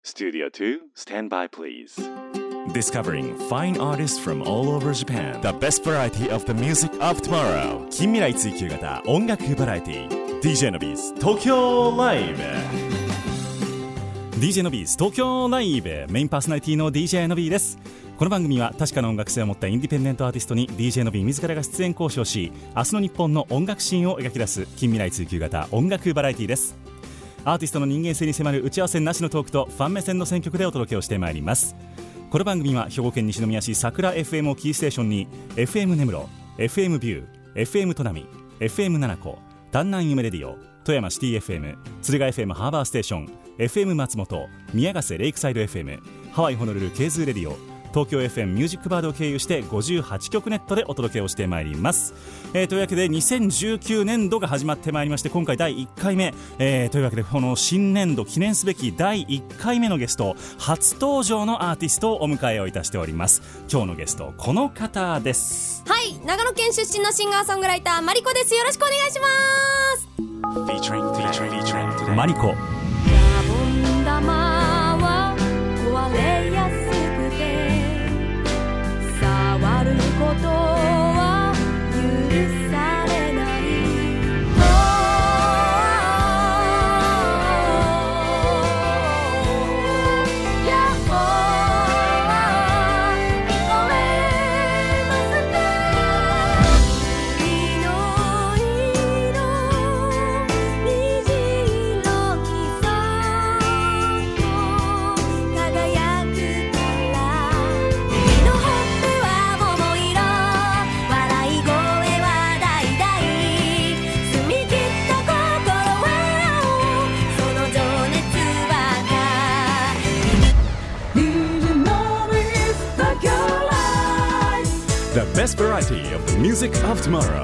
Studio 2, stand by please. Discovering fine artists from all over Japan. The best variety of the music of tomorrow. 近未来追求型音楽バラエティ DJ のビーズ東京ライブ DJ のビーズ東京ライブメインパーソナリティの DJ のビーです。この番組は確かな音楽性を持ったインディペンデントアーティストに DJ のビー自らが出演交渉し、明日の日本の音楽シーンを描き出す近未来追求型音楽バラエティです。アーティストの人間性に迫る打ち合わせなしのトークとファン目線の選曲でお届けをしてまいります。この番組は兵庫県西宮市桜 FM をキーステーションに FM 根室、FM ビュー、FM 砺波、FM 七子、丹南夢レディオ、富山シティ FM、敦賀 FM ハーバーステーション、FM 松本、宮ヶ瀬レイクサイド FM、ハワイホノルルケーズーレディオ、東京 FM ミュージックバードを経由して58曲ネットでお届けをしてまいります。というわけで2019年度が始まってまいりまして、今回第1回目、というわけでこの新年度記念すべき第1回目のゲスト、初登場のアーティストをお迎えをいたしております。今日のゲストこの方です。 はい、長野県出身のシンガーソングライターマリコです。よろしくお願いします。 マリコ。 シャボン玉は壊れやすくて触ることは許されない。 The best variety of the music of tomorrow.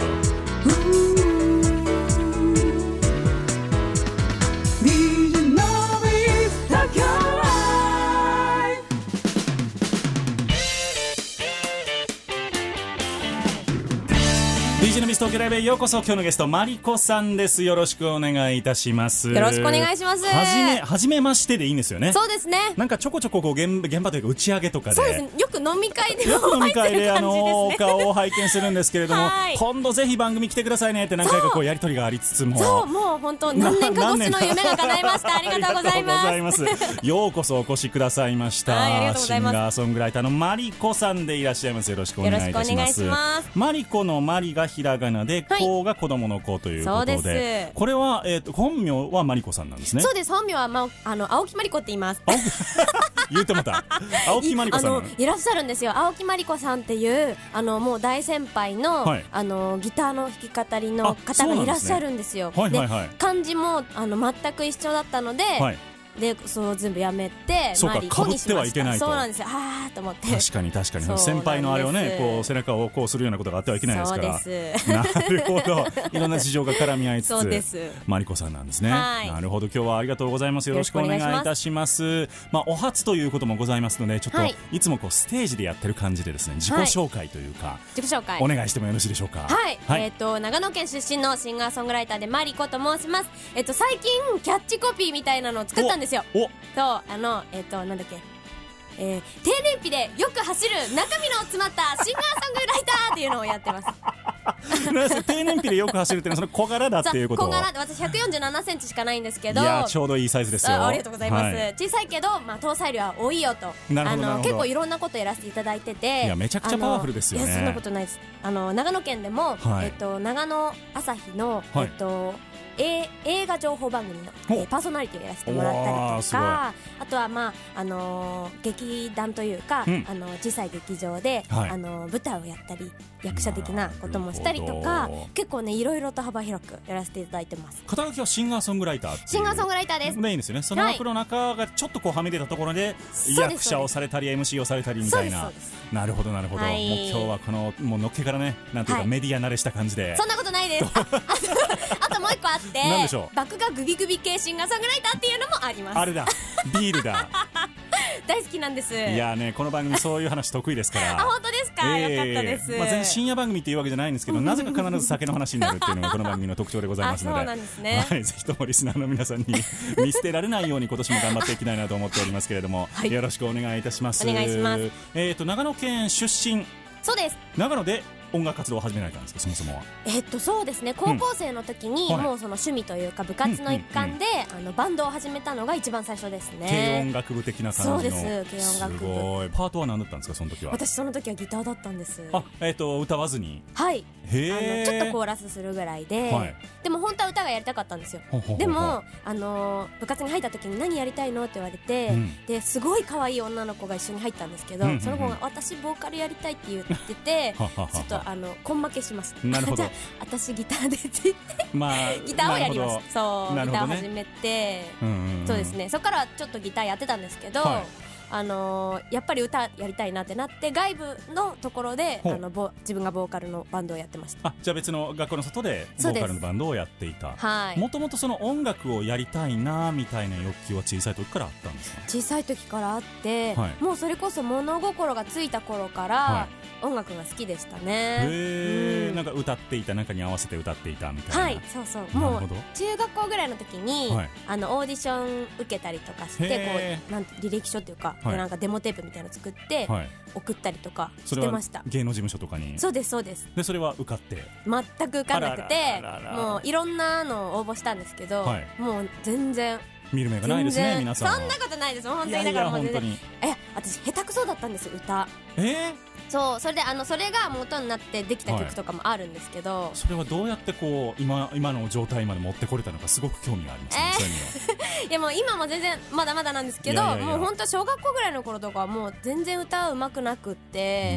DJ のビーズ東京ライブへようこそ。今日のゲストマリコさんです。よろしくお願いいたします。 よろしくお願いします。 はじめましてでいいんですよね。 そうですね。 なんかちょこちょここう現場というか打ち上げとかで、 そうですね、よく飲み会でよく飲み会でおお顔を拝見するんですけれども、 はい、 今度ぜひ番組来てくださいねって何回かこうやり取りがありつつも、 そうもう本当何年か越しの夢が叶いました。ありがとうございます。 ようこそお越しくださいました。 はい、ありがとうございます。 シンガーソングライターのマリコさんでいらっしゃいます。よろしくお願いいたします。マリコのマリがひらがなで、 はい、 コが子供の子ということで、 そうです。 これは、本名はマリコさんなんですね。 そうです。本名は、青木マリコって言います。 言ってもた青木マリコさんいらっしゃるんですよ。青木マリコさんっていうもう大先輩の、はい、ギターの弾き語りの方がいらっしゃるんですよ。 はいはいはい、 漢字も全く一緒だったので、はい、でそう全部やめてマリコにしました。そうか、被ってはいけないと。そうなんですよ。あーと思って。 確かに先輩のあれをね、こう背中をこうするようなことがあってはいけないですから。 そうです。 なるほど。いろんな事情が絡み合いつつ、 そうです。 マリコさんなんですね。 はい、 なるほど。今日はありがとうございます。よろしくお願いいたします。お初ということもございますので、ちょっと、はい、いつもこうステージでやってる感じでですね、自己紹介というか、はい、 自己紹介お願いしてもよろしいでしょうか。 はい。はい、長野県出身のシンガーソングライターでマリコと申します。最近キャッチコピーみたいなのを作ったんですよ。なんだっけ、低燃費でよく走る中身の詰まったシンガーソングライターっていうのをやってます。 低燃費でよく走るっていうのはその小柄だっていうこと。 小柄で、私147センチしかないんですけど、 いやちょうどいいサイズですよ。 ありがとうございます。はい、小さいけど、搭載量は多いよと。 なるほど結構いろんなことやらせていただいてて、 いやめちゃくちゃパワフルですよね。 いやそんなことないです。長野県でも、はい、長野朝日の、はい、映画情報番組の、パーソナリティをやらせてもらったりとか、あとは劇団というか、小さい劇場で、はい、舞台をやったり役者的なこともしたりとか、結構ねいろいろと幅広くやらせていただいてます。 肩書きはシンガーソングライター。 シンガーソングライターです。 メインですよね。その枠の中がちょっとこうはみ出たところで、役者をされたり MC をされたりみたいな。なるほどなるほど。はい、もう今日はこのもうのっけからね、なんていうか、メディア慣れした感じで。 そんなことないです。あともう一個あって、 何でしょう。 バクがグビグビ系シンガーソングライターっていうのもあります。 あれだ、ビールだ。 大好きなんです。 いやね、この番組そういう話得意ですからあ、本当ですか、よかったです。 全然深夜番組っていうわけじゃないんですけど、なぜか必ず酒の話になるっていうのがこの番組の特徴でございますので、 そうなんですね、 はい、ぜひともリスナーの皆さんに見捨てられないように今年も頑張っていきたいなと思っておりますけれども、はい、よろしくお願いいたします。 お願いします。 長野県出身。 そうです。 長野で音楽活動を始められたんですか、そもそもは。 そうですね、高校生の時に、もうその趣味というか部活の一環で、バンドを始めたのが一番最初ですね。 軽音楽部的な感じの。 そうです、軽音楽部。 すごい。パートは何だったんですか、その時は。 私その時はギターだったんです。 歌わずに。 はい、 へちょっとコーラスするぐらいで、 はい、 でも本当は歌がやりたかったんですよ。でも部活に入った時に何やりたいのって言われて、ですごい可愛い女の子が一緒に入ったんですけど、その子が私ボーカルやりたいって言っててちょっと根負けしました。 なるほど。 じゃあ私ギターでって言って、ギターをやりました。そう、ギターを始めて、そうですね、そこからはちょっとギターやってたんですけど、やっぱり歌やりたいなってなって、外部のところで自分がボーカルのバンドをやってました。 じゃあ別の学校の外でボーカルのバンドをやっていた。もともとその音楽をやりたいなみたいな欲求は小さい時からあったんですか？ 小さい時からあって、もうそれこそ物心がついた頃から、音楽が好きでしたね。 なんか歌っていた、中に合わせて歌っていたみたいな。 はい、そうそう。もう中学校ぐらいの時に、オーディション受けたりとかして、こうなんて履歴書っていうか、なんかデモテープみたいなの作って送ったりとかしてました。 芸能事務所とかに。 そうですそうです。 でそれは受かって？ 全く受かんなくて、もういろんなの応募したんですけど、もう全然見る目がないですね、皆さん。 そんなことないです。本当に。だからもう全然、私下手くそだったんです、歌。そう、それでそれが元になってできた曲とかもあるんですけど、 それはどうやってこう今の状態まで持ってこれたのか、すごく興味がありますね。そういうのは。 いや、もう今も全然まだまだなんですけど、もう本当小学校ぐらいの頃とかはもう全然歌うまくなくって、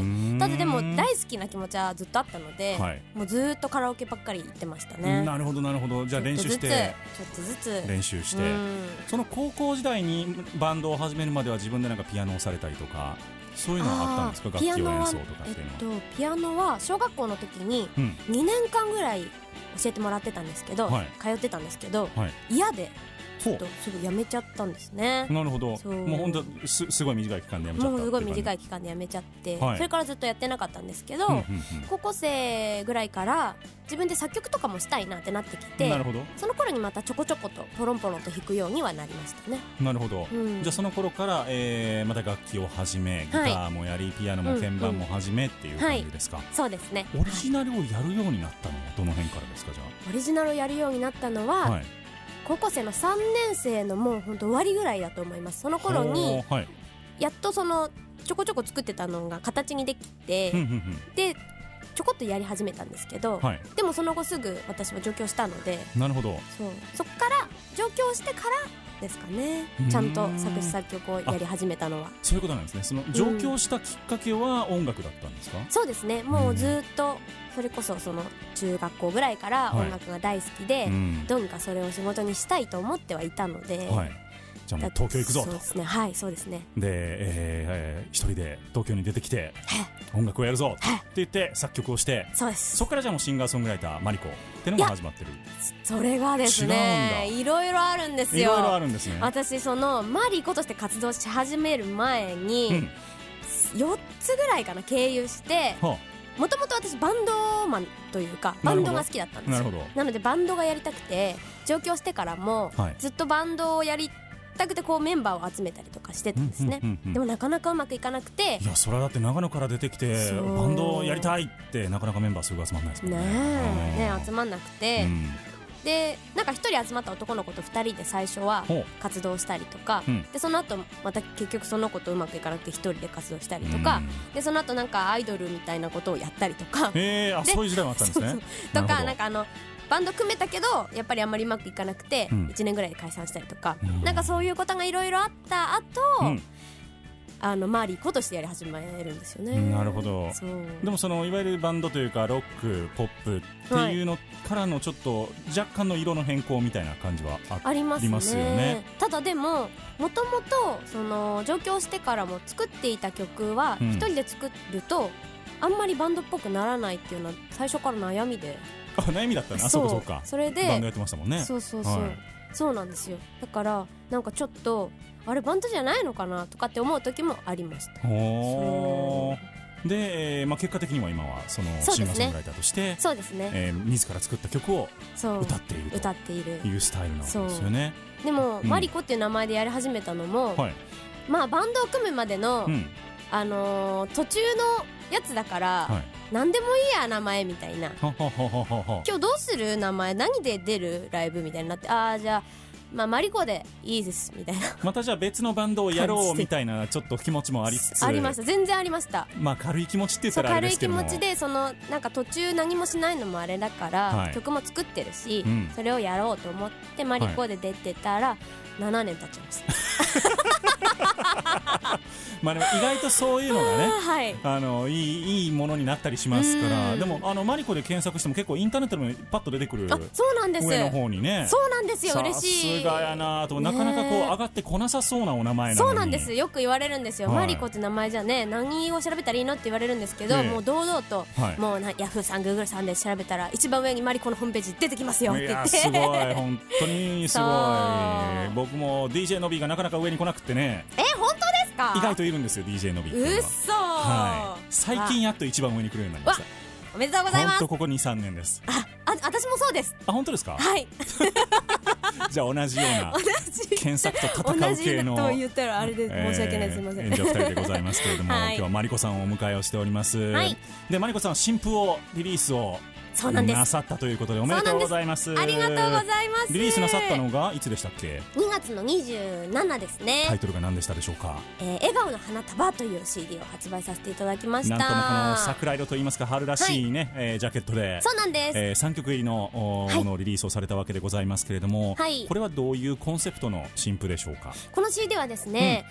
ただでも大好きな気持ちはずっとあったので、もうずっとカラオケばっかり行ってましたね。 なるほどなるほど。じゃあ練習して、 ちょっとずつ練習して、その高校時代にバンドを始めるまでは自分でなんかピアノをされたりとか、そういうのはあったんですか？楽器を演奏とかっていうのは。 ピアノは小学校の時に2年間ぐらい教えてもらってたんですけど、通ってたんですけど、嫌でちょっとすぐやめちゃったんですね。 なるほど。もう本当すごい短い期間でやめちゃった。 もうすごい短い期間でやめちゃって、それからずっとやってなかったんですけど、高校生ぐらいから自分で作曲とかもしたいなってなってきて、その頃にまたちょこちょことポロンポロンと弾くようにはなりましたね。 なるほど。じゃあその頃から、また楽器を始め、ギターもやり、ピアノも鍵盤も始めっていう感じですか？ そうですね。 オリジナルをやるようになったのはどの辺からですか？じゃあオリジナルをやるようになったのは、高校生の3年生のもう本当終わりぐらいだと思います。その頃にやっとそのちょこちょこ作ってたのが形にできて、でちょこっとやり始めたんですけど、でもその後すぐ私は上京したので。 なるほど。 そっから上京してからですかね、ちゃんと作詞作曲をやり始めたのは。 そういうことなんですね。その上京したきっかけは音楽だったんですか？ そうですね。もうずっとそれこそその中学校ぐらいから音楽が大好きで、どうにかそれを仕事にしたいと思ってはいたので、 じゃあもう東京行くぞと。 そうですね。はい、そうですね。 で、一人で東京に出てきて音楽をやるぞって言って作曲をして、 そうです。 そこからじゃあもうシンガーソングライターマリコっていうのが始まってる。 それがですね、いろいろあるんですよ。 いろいろあるんですね。 私そのマリコとして活動し始める前に、4つぐらいかな経由して、もともと私バンドマンというかバンドが好きだったんですよ。なのでバンドがやりたくて、上京してからもずっとバンドをやりたくて、こうメンバーを集めたりとかしてたんですね。でもなかなかうまくいかなくて。 いや、それはだって長野から出てきてバンドをやりたいってなかなかメンバーすぐ集まんないですもんね。 集まんなくて、でなんか1人集まった男の子と2人で最初は活動したりとか、でその後また結局その子とうまくいかなくて1人で活動したりとか、でその後なんかアイドルみたいなことをやったりとか、 そういう時代もあったんですね。 とかなんかバンド組めたけどやっぱりあんまりうまくいかなくて、1年ぐらいで解散したりとか、なんかそういうことがいろいろあった後、マリコとしてやり始めるんですよね。 なるほど。でもそのいわゆるバンドというかロックポップっていうのからのちょっと若干の色の変更みたいな感じはありますよね。 ただでももともとその上京してからも作っていた曲は一人で作るとあんまりバンドっぽくならないっていうのは最初から悩みで。 悩みだったね。そうか。 それでバンドやってましたもんね。 そう。 そうなんですよ。だからなんかちょっとあれバンドじゃないのかなとかって思う時もありました。 で、結果的には今はそのシンガーソングライターとしてそうですね、 自ら作った曲を歌っているというスタイルなんですよね。 でも、マリコっていう名前でやり始めたのも、バンドを組むまでの、途中のやつだから、何でもいいや名前みたいな今日どうする名前何で出るライブみたいになって、じゃあマリコでいいですみたいなまたじゃあ別のバンドをやろうみたいなちょっと気持ちもありつつ、 ありました。全然ありました。 軽い気持ちって言ったらあれですけども、 軽い気持ちでなんか途中何もしないのもあれだから、曲も作ってるし、それをやろうと思ってマリコで出てたら、7年経っちゃいましたでも意外とそういうのがね、いいものになったりしますから。でもマリコで検索しても結構インターネットでもパッと出てくる。 そうなんです、 上の方にね。 そうなんですよ。嬉しい。 さすがやなと。なかなかこう上がってこなさそうなお名前なのに。 そうなんです。よく言われるんですよ、マリコって名前じゃね何を調べたらいいのって言われるんですけど、もう堂々と、もうヤフーさんグーグルさんで調べたら一番上にマリコのホームページ出てきますよって言って。 すごい、本当にすごい。僕も DJ のびがなかなか上に来なくってね。 本当ですか？ 意外といるんですよ DJ のび。 うっそー、 最近やっと一番上に来るようになりました。 おめでとうございます。 本当ここ 2,3 年です。 私もそうです。 本当ですか？ はいじゃあ同じような検索と戦う系の同じと言ったらあれで申し訳ない、すみません。 演者2人でございますけれども、今日はマリコさんをお迎えをしております。でマリコさんは新譜をリリースをなさったということでおめでとうございます。 ありがとうございます。 リリースなさったのがいつでしたっけ ？2月の27ですね。 タイトルが何でしたでしょうか？ 笑顔の花束という CD を発売させていただきました。 なんともこの桜色といいますか春らしいね、ジャケットで。 そうなんです。 3曲入りのものをリリースをされたわけでございますけれども、これはどういうコンセプトの新譜でしょうか？この CD はですね、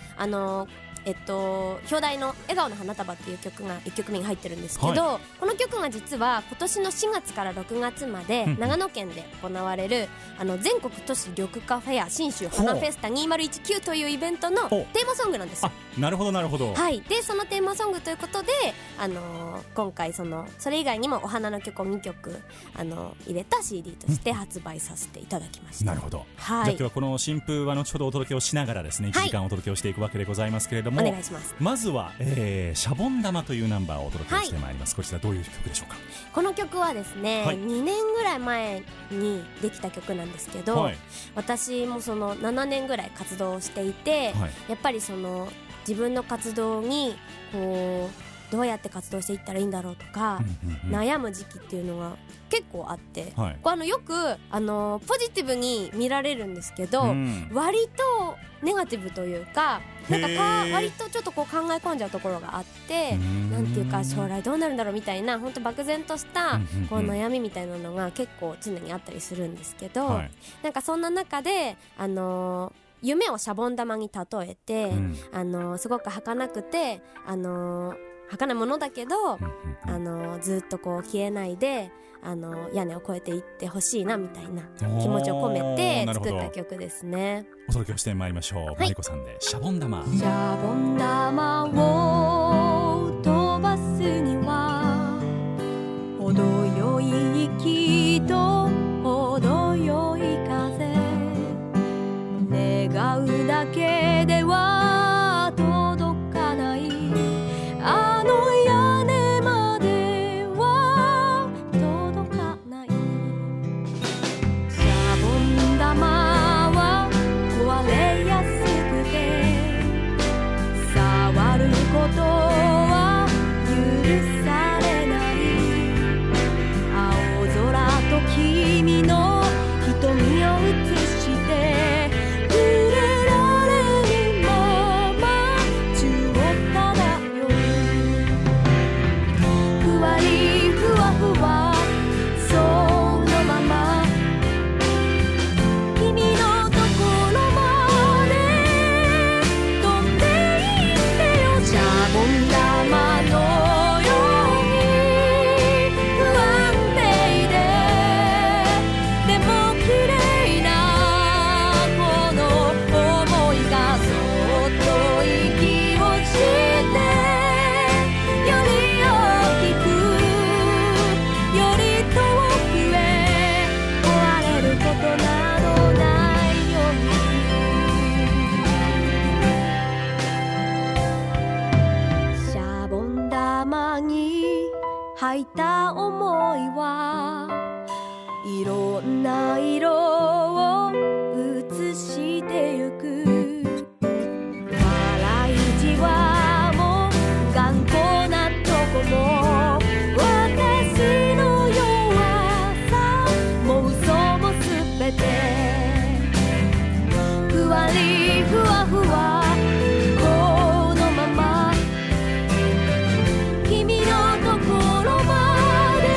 表題の笑顔の花束っていう曲が1曲目に入ってるんですけど、この曲が実は今年の4月から6月まで長野県で行われる全国都市緑化フェア信州花フェスタ2019というイベントのテーマソングなんですよ。 なるほどなるほど。 でそのテーマソングということで、今回それ以外にもお花の曲を2曲入れた CD として発売させていただきました。 なるほど。じゃあ今日はこの新譜は後ほどお届けをしながらですね、1時間お届けをしていくわけでございますけれども、 お願いします。 まずは、シャボン玉というナンバーをお届けしてまいります。こちらどういう曲でしょうか？ この曲はですね、2年ぐらい前にできた曲なんですけど、私も7年ぐらい活動をしていて、やっぱり自分の活動にどうやって活動していったらいいんだろうとか、悩む時期っていうのが結構あって、よくポジティブに見られるんですけど、割とネガティブというか、割とちょっと考え込んじゃうところがあって、なんていうか将来どうなるんだろうみたいな本当漠然とした悩みみたいなのが結構常にあったりするんですけど、なんかそんな中で夢をシャボン玉に例えて、すごく儚くて儚いものだけど、ずっと消えないで屋根を越えていってほしいなみたいな気持ちを込めて作った曲ですね。 お届けをしてまいりましょう。マリコさんでシャボン玉。 シャボン玉を飛ばすには程よい息と程よい風、願うだけでは届かないあの屋根までは届かない。シャボン玉は壊れやすくて触ることは許されない。青空と君の瞳を映して触れられてゆく笑いじわも頑固なとこも私の弱さも嘘もすべてふわりふわふわこのまま君のところまで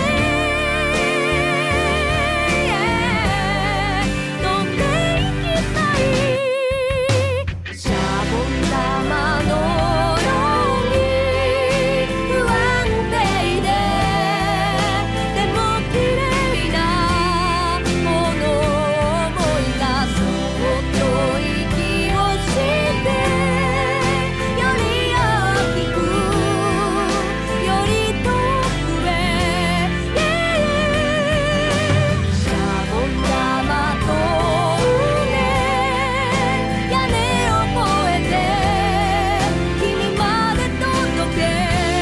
飛んでいきたいシャボン玉のように不安定ででも綺麗なものを思い出すそっと息をしてより大きくより遠くへシャボン玉と船屋根を越えて君まで届け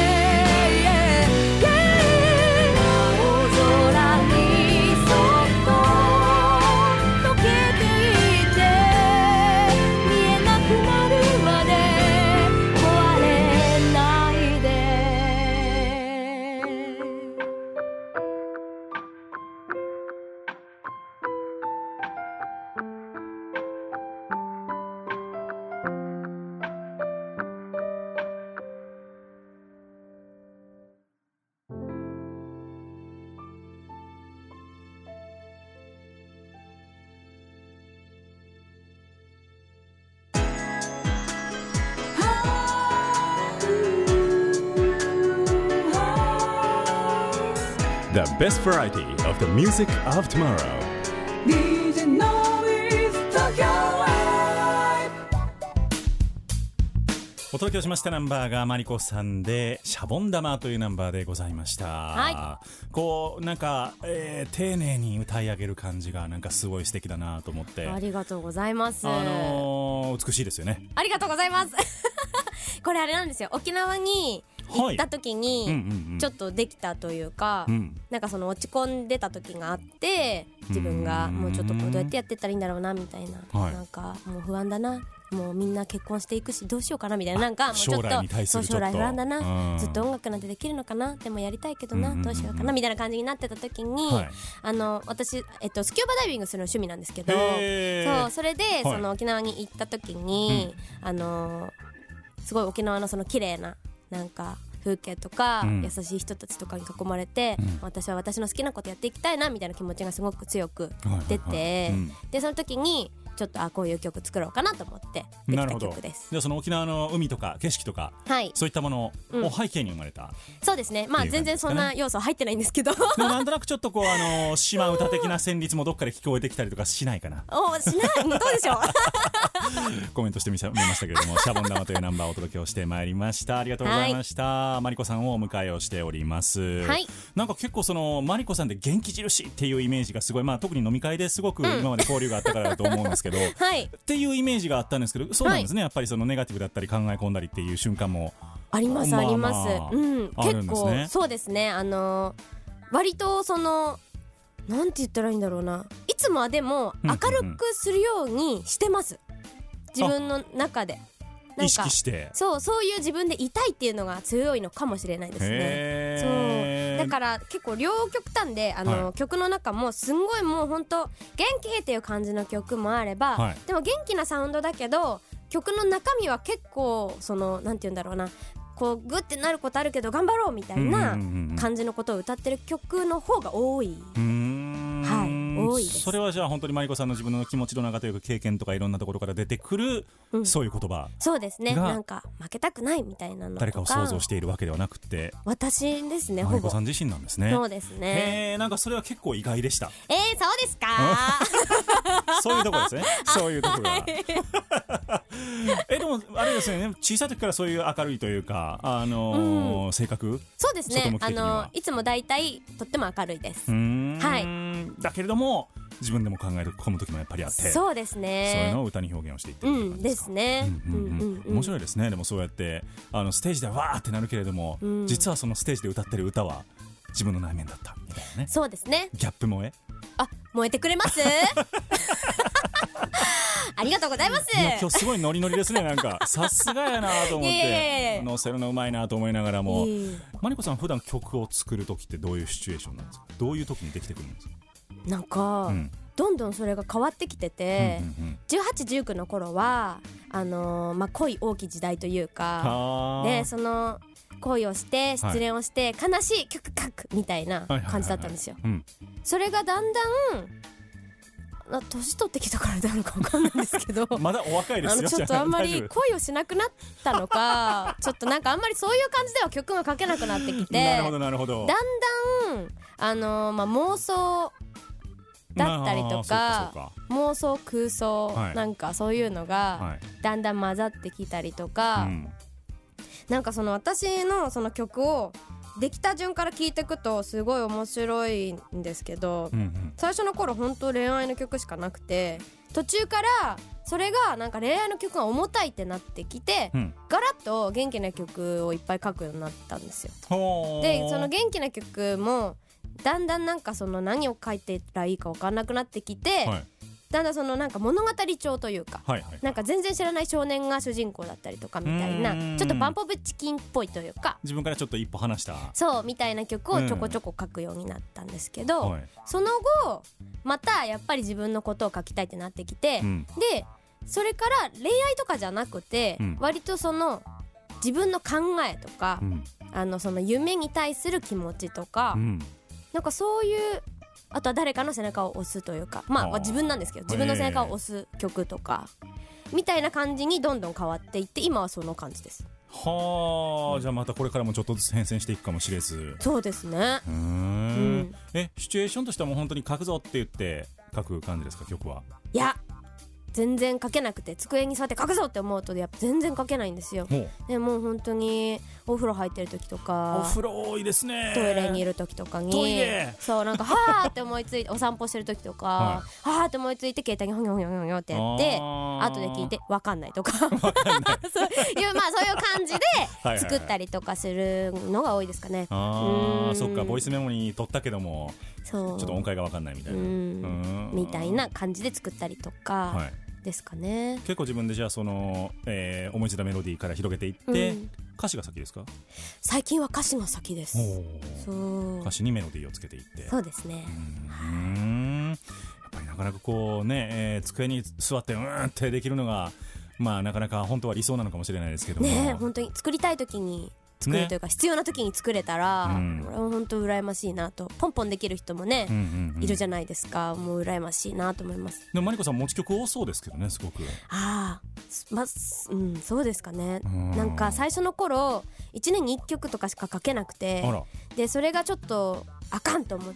青空にそっと溶けていって見えなくなるまで壊れないで The best variety of the music of tomorrow. DJ Noise Tokyo Live お届けをしましたナンバーがマリコさんでシャボン玉というナンバーでございました、 はこうなんか、丁寧に歌い上げる感じがなんかすごい素敵だなと思ってありがとうございます、 美しいですよね。 ありがとうございますこれあれなんですよ、沖縄に行った時にちょっとできたというか、なんかその落ち込んでた時があって自分がもうちょっとこうどうやってやってったらいいんだろうなみたいな、なんかもう不安だな、もうみんな結婚していくしどうしようかなみたいな、なんかもうちょっと将来に対するちょっと将来不安だな、ずっと音楽なんてできるのかな、でもやりたいけどな、どうしようかなみたいな感じになってた時に、私、スキューバダイビングするの趣味なんですけど、それで、その沖縄に行った時に、すごい沖縄のその綺麗ななんか風景とか、優しい人たちとかに囲まれて、私は私の好きなことやっていきたいなみたいな気持ちがすごく強く出て、でその時にちょっとこういう曲作ろうかなと思ってできた曲です。 でその沖縄の海とか景色とか、そういったものを背景に生まれた、 そうですね。まあ全然そんな要素入ってないんですけどでもなんとなくちょっとこう島唄的な旋律もどっかで聞こえてきたりとかしないかな。 しないどうでしょうコメントしてみましたけれどもシャボン玉というナンバーをお届けをしてまいりました。ありがとうございました、マリコさんをお迎えをしております、なんか結構そのマリコさんで元気印っていうイメージがすごい、特に飲み会ですごく今まで交流があったからだと思うんですけど、っていうイメージがあったんですけど、そうなんですね、やっぱりそのネガティブだったり考え込んだりっていう瞬間もありますあります、結構そうですね。割とそのなんて言ったらいいんだろうな、いつもはでも明るくするようにしてます、自分の中でなんか意識してそういう自分でいたいっていうのが強いのかもしれないですね。そうだから結構両極端で曲の中もすんごいもう本当元気っていう感じの曲もあれば、でも元気なサウンドだけど曲の中身は結構そのなんて言うんだろうな、こうグッてなることあるけど頑張ろうみたいな感じのことを歌ってる曲の方が多い。多いです。 それはじゃあ本当にマリコさんの自分の気持ちの中というか経験とかいろんなところから出てくる、そういう言葉、 そうですね。なんか負けたくないみたいなのとか、 誰かを想像しているわけではなくて私ですね。 マリコさん自身なんですね。 そうですね。 なんかそれは結構意外でした。 そうですかそういうところですね。そういうところがでもあれですよね、小さい時からそういう明るいというか性格、 そうですね。いつもだいたいとっても明るいです。 だけれども自分でも考え込む時もやっぱりあって、 そうですね。 そういうのを歌に表現をしていってるって感じですか。 ですね。 面白いですね。でもそうやってステージでわーってなるけれども、実はそのステージで歌ってる歌は自分の内面だったみたいなね。 そうですね。 ギャップ萌え。 燃えてくれますありがとうございます。 いや今日すごいノリノリですね。なんかさすがやなと思っいやいやいてや乗せるのうまいなと思いながらも、 いえいえマリコさん普段曲を作る時ってどういうシチュエーションなんですか？どういう時にできてくるんですか？ なんか、 うんどんどんそれが変わってきてて、 うんうん 18、19の頃は恋多き時代というかはで、その恋をして失恋をして、悲しい曲書くみたいな感じだったんですよ。 うんそれがだんだん年取ってきたからなのか分かんないんですけどまだお若いですよ。 ちょっとあんまり大丈夫恋をしなくなったのかちょっとなんかあんまりそういう感じでは曲が書けなくなってきて、 なるほどなるほど。 だんだん妄想だったりとか妄想空想、 はいなんかそういうのがだんだん混ざってきたりとか、なんかその私のその曲をできた順から聴いていくとすごい面白いんですけど、最初の頃本当恋愛の曲しかなくて、途中からそれがなんか恋愛の曲が重たいってなってきて、ガラッと元気な曲をいっぱい書くようになったんですよ。でその元気な曲もだんだんなんかその何を書いてたらいいか分かんなくなってきて、だんだんそのなんか物語調というか、なんか全然知らない少年が主人公だったりとかみたいな、ちょっとバンポブチキンっぽいというか、 自分からちょっと一歩離したそうみたいな曲をちょこちょこ書くようになったんですけど、その後またやっぱり自分のことを書きたいってなってきて、でそれから恋愛とかじゃなくて、割とその自分の考えとか、その夢に対する気持ちとか、なんかそういう、あとは誰かの背中を押すというか、自分なんですけど自分の背中を押す曲とかみたいな感じにどんどん変わっていって、今はその感じです。 はあ、じゃあまたこれからもちょっとずつ変遷していくかもしれず。 そうですね。 シチュエーションとしてはもう本当に書くぞって言って書く感じですか、曲は？いや全然書けなくて、机に座って書くぞって思うとやっぱ全然書けないんですよ。でもう本当にお風呂入ってる時とか、 お風呂多いですね。 トイレにいる時とかにトイレそうなんかはーって思いついてお散歩してる時とか、はーって思いついて携帯にほにょほにょほにょってやって後で聞いてわかんないとかそういうそういう感じで作ったりとかするのが多いですかね。 そっか、ボイスメモに取ったけどもそうちょっと音階がわかんないみたいなみたいな感じで作ったりとかですかね。 結構自分でじゃあその、思いついたメロディーから広げていって、歌詞が先ですか？ 最近は歌詞が先です。そう歌詞にメロディーをつけていって。 そうですね。 やっぱりなかなかこうね、机に座ってってできるのがなかなか本当は理想なのかもしれないですけどもね、本当に作りたい時に作るというか、必要な時に作れたら、これは本当羨ましいなと。ポンポンできる人もね、いるじゃないですか。もう羨ましいなと思います。 でもマリコさん持ち曲多そうですけどね、すごく。 そうですかね。なんか最初の頃1年に1曲とかしか書けなくて、でそれがちょっとあかんと思って、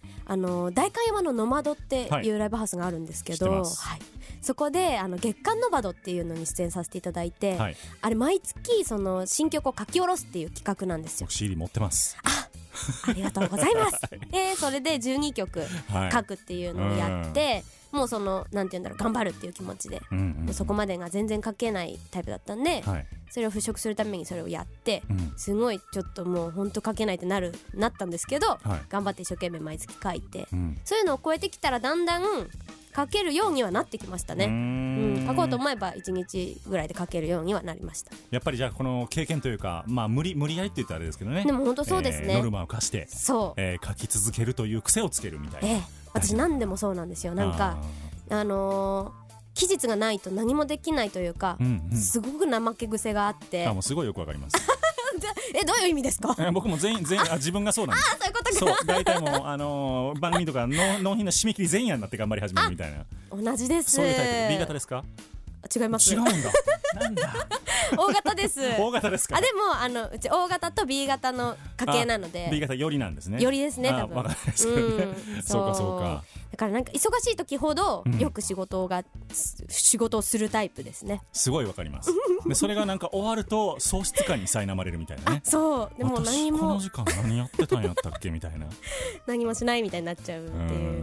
代官山のノマドっていうライブハウスがあるんですけど、そこで月刊ノバドっていうのに出演させていただいて、あれ毎月その新曲を書き下ろすっていう企画なんですよ。 CD 持ってます。 ありがとうございますでそれで12曲書くっていうのをやって、もうそのなんて言うんだろう、頑張るっていう気持ちで、もうそこまでが全然書けないタイプだったんで、それを払拭するためにそれをやって、すごいちょっともうほんと書けないってなったんですけど、頑張って一生懸命毎月書いて、そういうのを超えてきたらだんだん書けるようにはなってきましたね。書こうと思えば1日ぐらいで書けるようにはなりました。 やっぱりじゃあこの経験というか、無理やりって言ったらあれですけどね、 でも本当そうですね、 ノルマを課してそう、 書き続けるという癖をつけるみたいな。 私何でもそうなんですよ。なんか期日がないと何もできないというか、すごく怠け癖があって。 もうすごいよくわかりますどういう意味ですか？ 僕も全員自分がそうなんです。 そういうことか。 そう、大体もう番組とか納品の締め切り前夜になって頑張り始めるみたいな。 同じです。 そういうタイプ。 B 型ですか？ 違います。 違うんだなんだ O 型です。 O 型ですか？ でもうち O 型と B 型の家系なので。 B 型よりなんですね。 よりですね、多分。 わかんないですけどね。そうかそうか。 だからなんか忙しい時ほどよく仕事をするタイプですね。 すごいわかりますでそれがなんか終わると喪失感に苛まれるみたいなね。 そうでも何も私この時間何やってたんやったっけみたいな何もしないみたいになっちゃうっていう。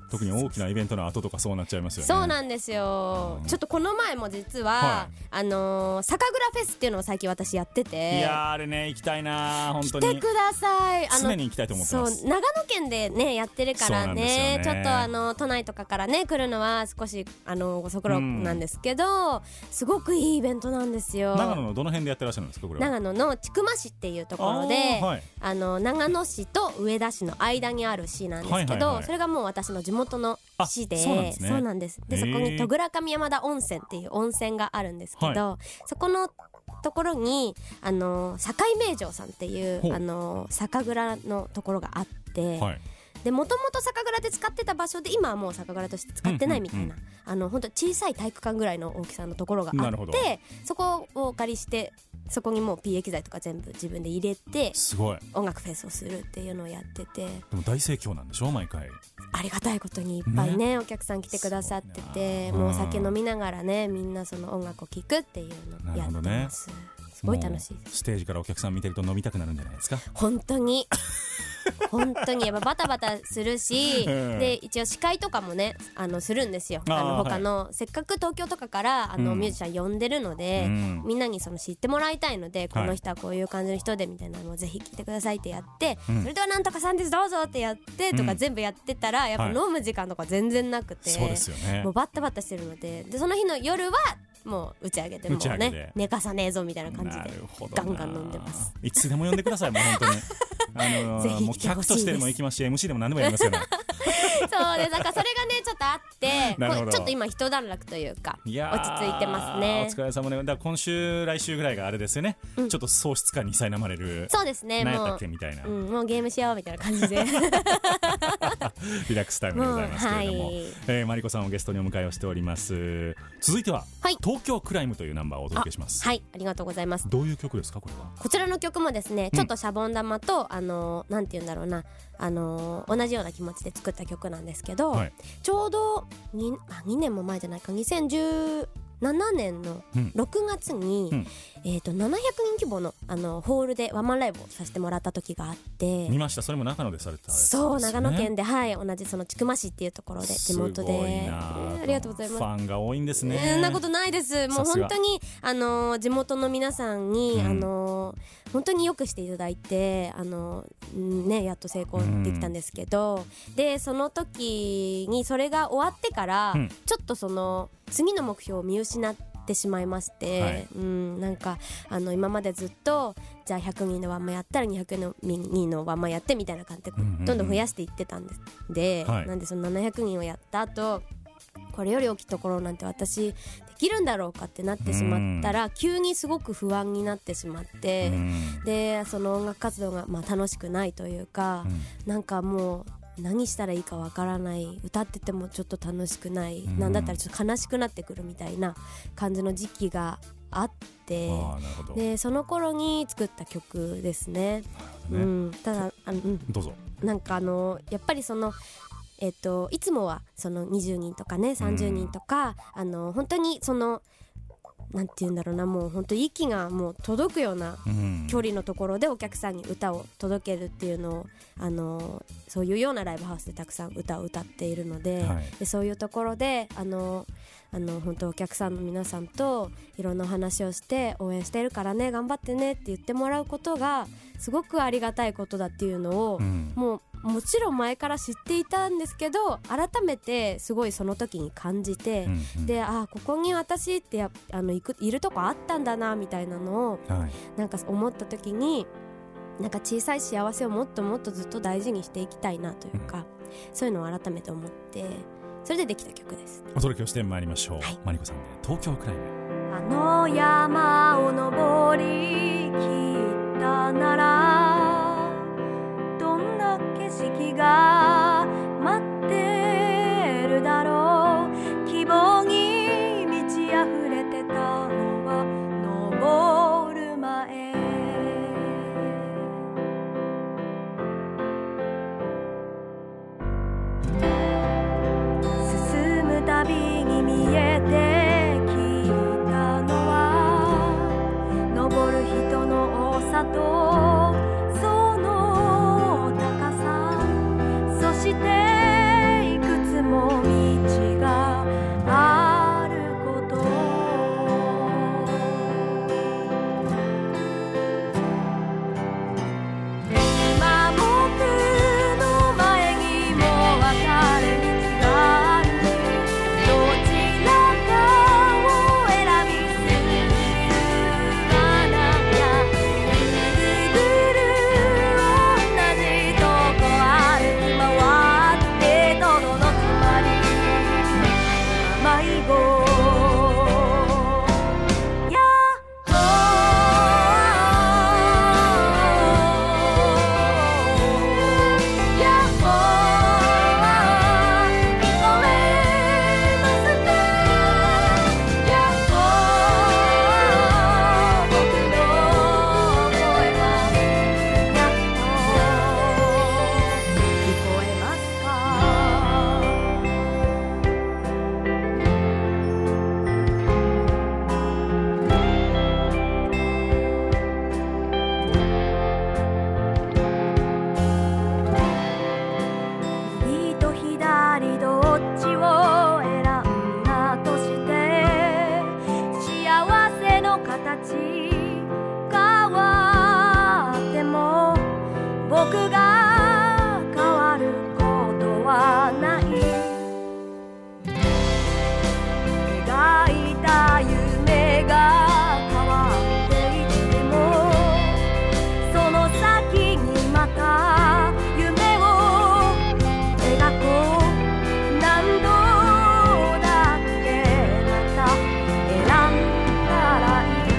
特に大きなイベントの後とかそうなっちゃいますよね。 そうなんですよ、ちょっとこの前も実は、酒蔵フェスっていうのを最近私やってて、 いやあれね行きたいな本当に。 来てください。 常に行きたいと思ってます。 そう長野県でねやってるからね、ちょっと都内とかからね来るのは少しご足労なんですけど、すごくいいイベントなんですよ。 長野のどの辺でやってらっしゃるんですかこれは。 長野の千曲市っていうところで、長野市と上田市の間にある市なんですけど、それがもう私の地元の市で、そうなんです。でそこに戸倉上山田温泉っていう温泉があるんですけど、そこのところに境名城さんっていう酒蔵のところがあって、でもともと酒蔵で使ってた場所で今はもう酒蔵として使ってないみたいな、本当小さい体育館ぐらいの大きさのところがあって、そこをお借りしてそこにもう PA 機材とか全部自分で入れてすごい音楽フェスをするっていうのをやってて、 でも大盛況なんでしょ毎回。 ありがたいことにいっぱいねお客さん来てくださってて、もうお酒飲みながらねみんなその音楽を聴くっていうのをやってます。すごい楽しいです。 ステージからお客さん見てると飲みたくなるんじゃないですか。 本当に本当にやっぱバタバタするし、で一応司会とかもねするんですよ。他のせっかく東京とかからミュージシャン呼んでるので、みんなにその知ってもらいたいので、この人はこういう感じの人でみたいなのをぜひ聞いてくださいってやって、それではなんとかさんですどうぞってやってとか全部やってたら、やっぱ飲む時間とか全然なくて、 そうですよね、 もうバタバタしてるので、その日の夜はもう打ち上げてもうね寝かさねえぞみたいな感じでガンガン飲んでます。 いつでも呼んでくださいもう本当にぜひもう客としてでも行きますし MC でも何でもやりますからそうで、だからそれがねちょっとあってちょっと今一段落というか落ち着いてますね。 お疲れ様で、だから今週来週ぐらいがあれですよね、ちょっと喪失感に苛まれる。 そうですね、 何やったっけみたいな、 もうゲームしようみたいな感じでリラックスタイムでございますけれども、マリコさんをゲストにお迎えをしております。続いては、東京クライムというナンバーをお届けします。 はい、ありがとうございます。 どういう曲ですかこれは。 こちらの曲もですね、ちょっとシャボン玉となんて言うんだろうな、同じような気持ちで作った曲なんですけど、ちょうど2年も前じゃないか、2017年の6月に、700人規模のホールでワンマンライブをさせてもらった時があって、 見ました。それも長野でされたやつですね。 そう、長野県で、同じその千曲市っていうところで地元で。すごいな、ありがとうございます。 ファンが多いんですね。 そんなことないです。もう本当に地元の皆さんに、本当によくしていただいてやっと成功できたんですけど、でその時にそれが終わってから、ちょっとその次の目標を見失ってしまいまして、なんか今までずっとじゃあ100人のワンマンやったら200人のワンマンやってみたいな感じでどんどん増やしていってたんです。なんでその700人をやった後、これより大きいところなんて私できるんだろうかってなってしまったら、急にすごく不安になってしまって、でその音楽活動が楽しくないというか、なんかもう何したらいいかわからない、歌っててもちょっと楽しくない、なんだったらちょっと悲しくなってくるみたいな感じの時期があって、でその頃に作った曲ですね。ただどうぞ。 なんかやっぱりそのいつもはその20人とかね30人とか、本当にそのなんて言うんだろうな、もう本当息がもう届くような距離のところでお客さんに歌を届けるっていうのをそういうようなライブハウスでたくさん歌を歌っているので、でそういうところで本当お客さんの皆さんといろんなお話をして応援してるからね頑張ってねって言ってもらうことがすごくありがたいことだっていうのを、もちろん前から知っていたんですけど、改めてすごいその時に感じて、でここに私っているとこあったんだなみたいなのを、なんか思った時に、なんか小さい幸せをもっともっとずっと大事にしていきたいなというか、そういうのを改めて思って、それでできた曲です。 お届けをしてまいりましょう。マリコさんで東京クライム。 あの山を登りきったなら、どんな景色が待ってるだろう。希望に満ち溢れてたのは登る前。進むたびに見えてきたのは、登る人の多さとその高さ。 変わっても僕が変わることはない描いた夢が変わっていってもその先にまた夢を描こう何度だってまた選んだらいい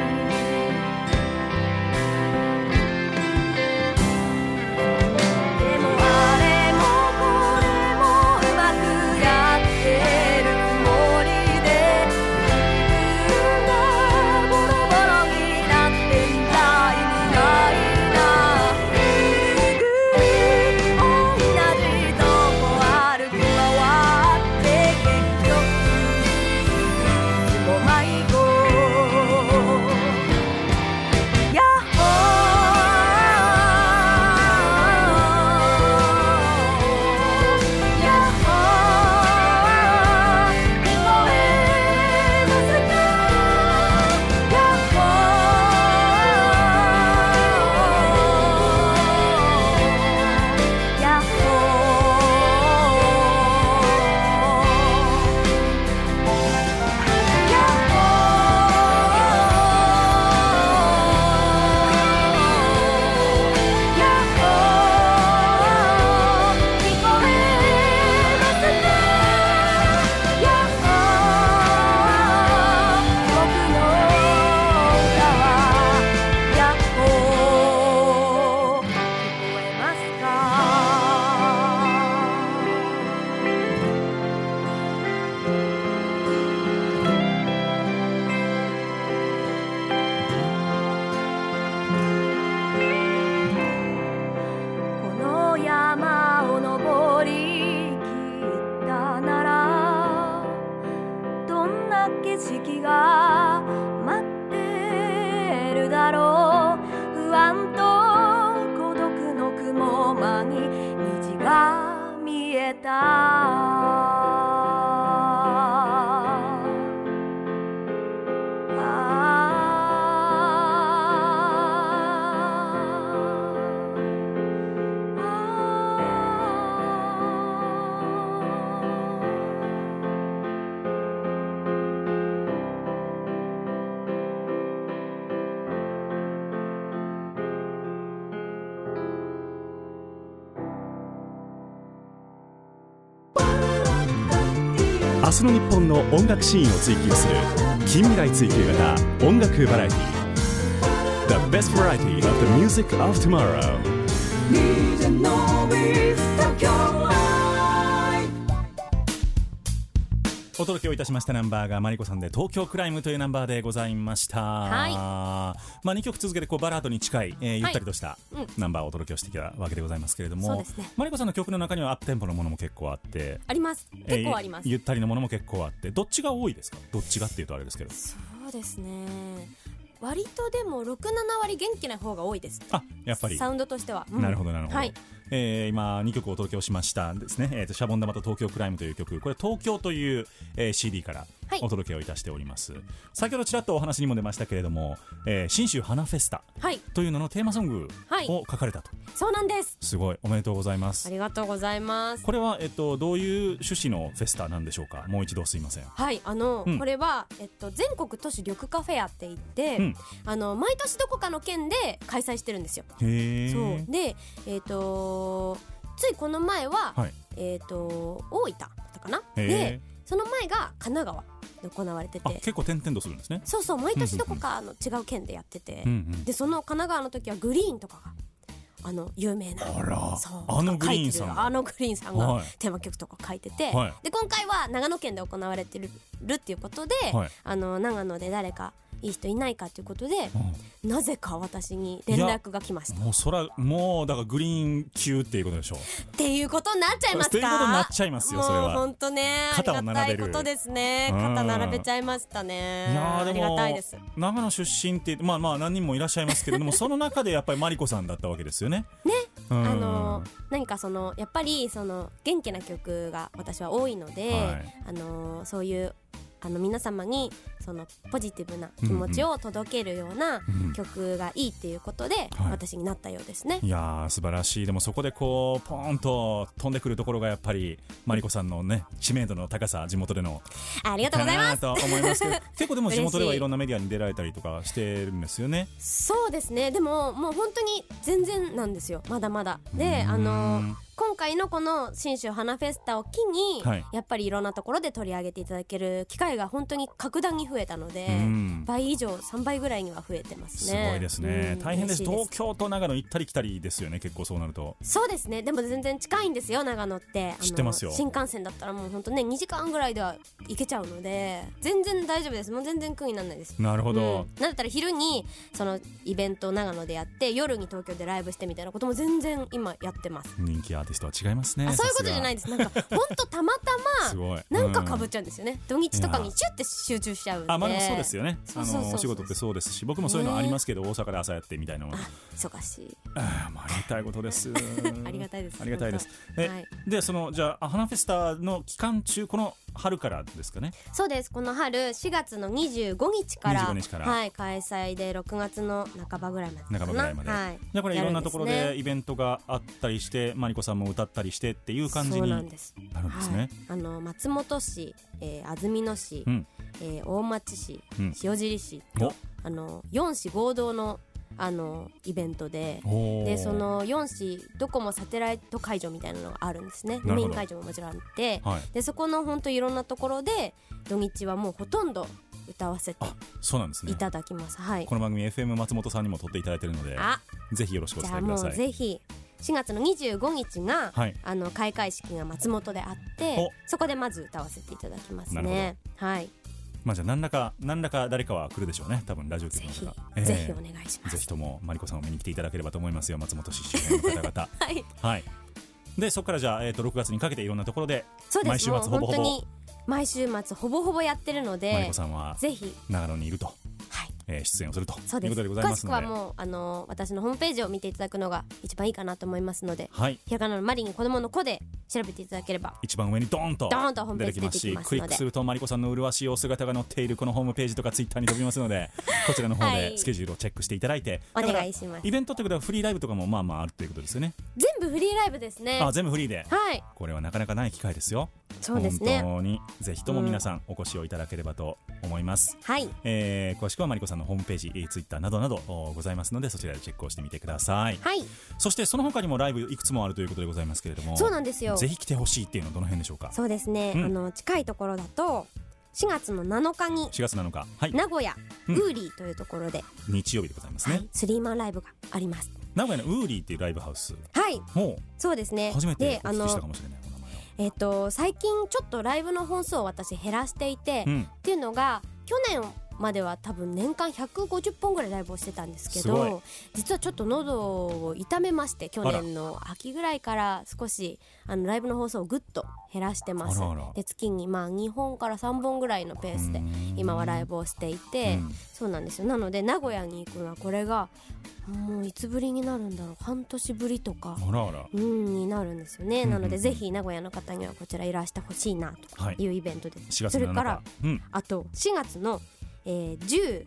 でもあれもこれもうまくやってるつもりで自分がボロボロになっていた意味ないなぐるぐる同じとこ歩き回って結局いつも迷子ヤッホーヤッホー聞こえますかヤッホーヤッホーヤッホこの山を登り切ったならどんな景色が待ってるだろう不安と孤独の雲間に虹が見えた明日の日本の音楽シーンを追求する近未来追求型音楽バラエティ The best variety of the music of tomorrow。 DJ Noise Tokyo Live。 お届けをいたしましたナンバーがマリコさんで東京クライムというナンバーでございました。 はいまあ、2曲続けてこうバラードに近い、ゆったりとしたナンバーをお届けをしてきたわけでございますけれども、 そうですね、 マリコさんの曲の中にはアップテンポのものも結構あってあります結構あります、 ゆったりのものも結構あってどっちが多いですか？どっちがっていうとあれですけど。 そうですね割とでも 6,7 割元気な方が多いです。 あ、やっぱりサウンドとしては、 なるほどなるほど、 はい今2曲お届けをしましたですね、シャボン玉と東京クライムという曲、これ東京という、CD からはいお届けをいたしております。先ほどちらっとお話にも出ましたけれども、信州花フェスタはいというののテーマソングはいを書かれたと、 そうなんです。 すごいおめでとうございます。 ありがとうございます。 これは、どういう趣旨のフェスタなんでしょうか？もう一度すいません。 はいこれは、全国都市緑化フェアって言って、毎年どこかの県で開催してるんですよ。 へー。 そうでついこの前は、 はい、 大分だったかな。 へー。 でその前が神奈川で行われてあ、 て、 結構点々とするんですね。 そうそう毎年どこかの違う県でやってて、 うんうん、 でその神奈川の時はグリーンとかが有名な、 あら、 そうあのグリーンさんがグリーンさんがはいテーマ曲とか書いてて、 はい、 で今回は長野県で行われてるっていうことで、 はい、 長野で誰かいい人いないかということで、なぜか私に連絡が来ました。 もうだからグリーン級っていうことでしょうっていうことになっちゃいますか？ っていうことになっちゃいますよ。それはもう本当ね、 肩を並べるありがたいことですね。肩並べちゃいましたね。 いやでもありがたいです。 長野出身ってまあ何人もいらっしゃいますけれどもその中でやっぱりマリコさんだったわけですよね。 ね、何かやっぱり元気な曲が私は多いので、 はい、 そういう皆様にそのポジティブな気持ちを届けるような曲がいいっていうことで、私になったようですね。 いやー素晴らしい。でもそこでこうポーンと飛んでくるところがやっぱりマリコさんのね知名度の高さ、地元でのありがとうございますと思いますけど結構でも地元ではいろんなメディアに出られたりとかしてるんですよね。 そうですね。でももう本当に全然なんですよ、まだまだで。今回のこの信州花フェスタを機に、やっぱりいろんなところで取り上げていただける機会が本当に格段に増えたので、倍以上3倍ぐらいには増えてますね。 すごいですね、大変です。東京と長野行ったり来たりですよね、結構そうなると。 そうですね。でも全然近いんですよ、長野って。 知ってますよ。 新幹線だったらもう本当ね2時間ぐらいでは行けちゃうので全然大丈夫です。もう全然苦にならないです。 なるほど、 なんだったら昼にそのイベントを長野でやって夜に東京でライブしてみたいなことも全然今やってます。 人気アーティストは違いますね。 そういうことじゃないです。なんか本当たまたまなんか被っちゃうんですよね。土日とかにシュッて集中しちゃうんで。 まあそうですよね。お仕事ってそうですし、僕もそういうのありますけど、大阪で朝やってみたいなのは忙しい。 ありがたいことですありがたいです。 ありがたいです。でそのじゃあ花フェスタの期間中、この春からですかね。 そうです。この春4月の25日から、開催で6月の半ばぐらいまでかな。 じゃあこれいろんなところでイベントがあったりして、マリコさんも歌ったりしてっていう感じになるんですね。 松本市、安曇野市、大町市、塩尻市と4市合同のイベントで、その4市どこもサテライト会場みたいなのがあるんですね。メイン会場ももちろんあって、でそこの本当いろんなところで土日はもうほとんど歌わせていただきます。 この番組 FM 松本さんにも撮っていただいているので、ぜひよろしくお伝えください。 じゃあもうぜひ4月の25日が、開会式が松本であって、そこでまず歌わせていただきますね。 じゃあ何らか誰かは来るでしょうね、多分ラジオ局の方。 ぜひお願いします。 ぜひともマリコさんを見に来ていただければと思いますよ、松本市周辺の方々。でそこからじゃあ、6月にかけていろんなところで毎週末ほぼほぼ毎週末ほぼほぼやってるので、 マリコさんはぜひ長野にいると、出演をするということでございますので、 詳しくはもう私のホームページを見ていただくのが一番いいかなと思いますので、ひらがなのマリに子供の子で調べていただければ一番上にドーンと出てきますし、クリックするとマリコさんの麗しいお姿が載っているこのホームページとかツイッターに飛びますのでこちらの方でスケジュールをチェックしていただいて、 お願いします。 イベントってことはフリーライブとかもまああるということですよね。 全部フリーライブですね。 全部フリーで、これはなかなかない機会ですよ。 そうですね。 本当にぜひとも皆さんお越しをいただければと思います。詳しくはマリコさんのホームページ、ツイッターなどなどございますので、そちらでチェックをしてみてください。そしてその他にもライブいくつもあるということでございますけれども、 そうなんですよ。 ぜひ来てほしいっていうのはどの辺でしょうか。 そうですね、近いところだと4月の7日に 4月7日、 名古屋ウーリーというところで、 日曜日でございますね、 スリーマンライブがあります。 名古屋のウーリーっていうライブハウス、 そうですね。 初めてお聞きしたかもしれない。 最近ちょっとライブの本数を私減らしていて、っていうのが去年までは多分年間150本ぐらいライブをしてたんですけど、実はちょっと喉を痛めまして、去年の秋ぐらいから少しライブの放送をぐっと減らしてます。で月に2本から3本ぐらいのペースで今はライブをしていて、そうなんですよ。なので名古屋に行くのはこれがもういつぶりになるんだろう、半年ぶりとかになるんですよね。なのでぜひ名古屋の方にはこちらいらしてほしいなというイベントです。それからあと4月の12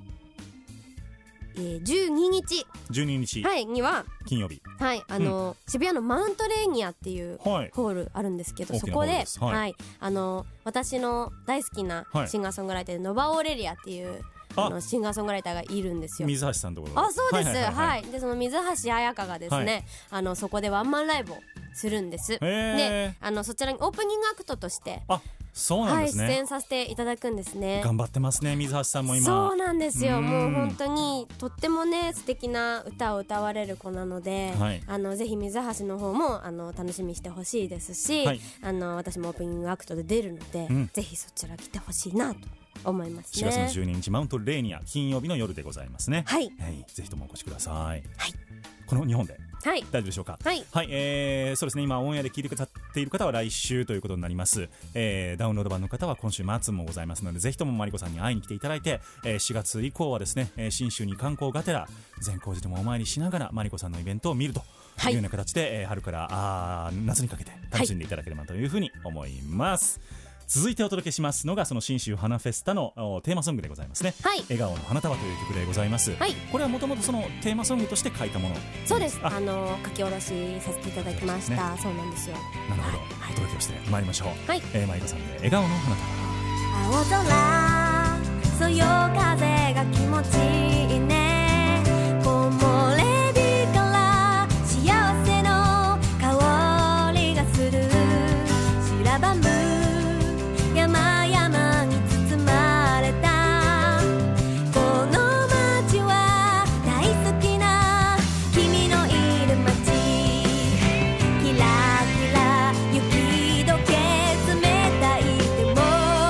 日には金曜日、 渋谷のマウントレーニアっていうホールあるんですけど、そこで私の大好きなシンガーソングライターでノバオーレリアっていうシンガーソングライターがいるんですよ。 水橋さんところ。 そうです。でその水橋彩香がですね、そこでワンマンライブをするんです。でそちらにオープニングアクトとして出演させていただくんですね。 頑張ってますね、水橋さんも今。 そうなんですよ。もう本当にとってもね素敵な歌を歌われる子なので、ぜひ水橋の方も楽しみにしてほしいですし、私もオープニングアクトで出るので、ぜひそちら来てほしいなと思いますね。 4月の12日マウントレーニア、金曜日の夜でございますね。ぜひともお越しください。この日本で大丈夫でしょうか。そうですね。今オンエアで聞いてくださっている方は来週ということになります。ダウンロード版の方は今週末もございますので、ぜひともマリコさんに会いに来ていただいて、4月以降はですね、信州に観光がてら善光寺でもお参りしながらマリコさんのイベントを見るというような形で、春から夏にかけて楽しんでいただければというふうに思います。 続いてお届けしますのがその信州花フェスタのテーマソングでございますね、 はい、 笑顔の花束という曲でございます、はい、これはもともとそのテーマソングとして書いたもの。 そうです、書き下ろしさせていただきました、そうなんですよ。 なるほど、お届けをしてまいりましょう。はい、マイカさんで笑顔の花束。 青空そよ風が気持ちいいね、木漏れ日から幸せの香りがする、散らばむ山々に包まれたこの街は大好きな君のいる街、キラキラ雪解け冷たいでも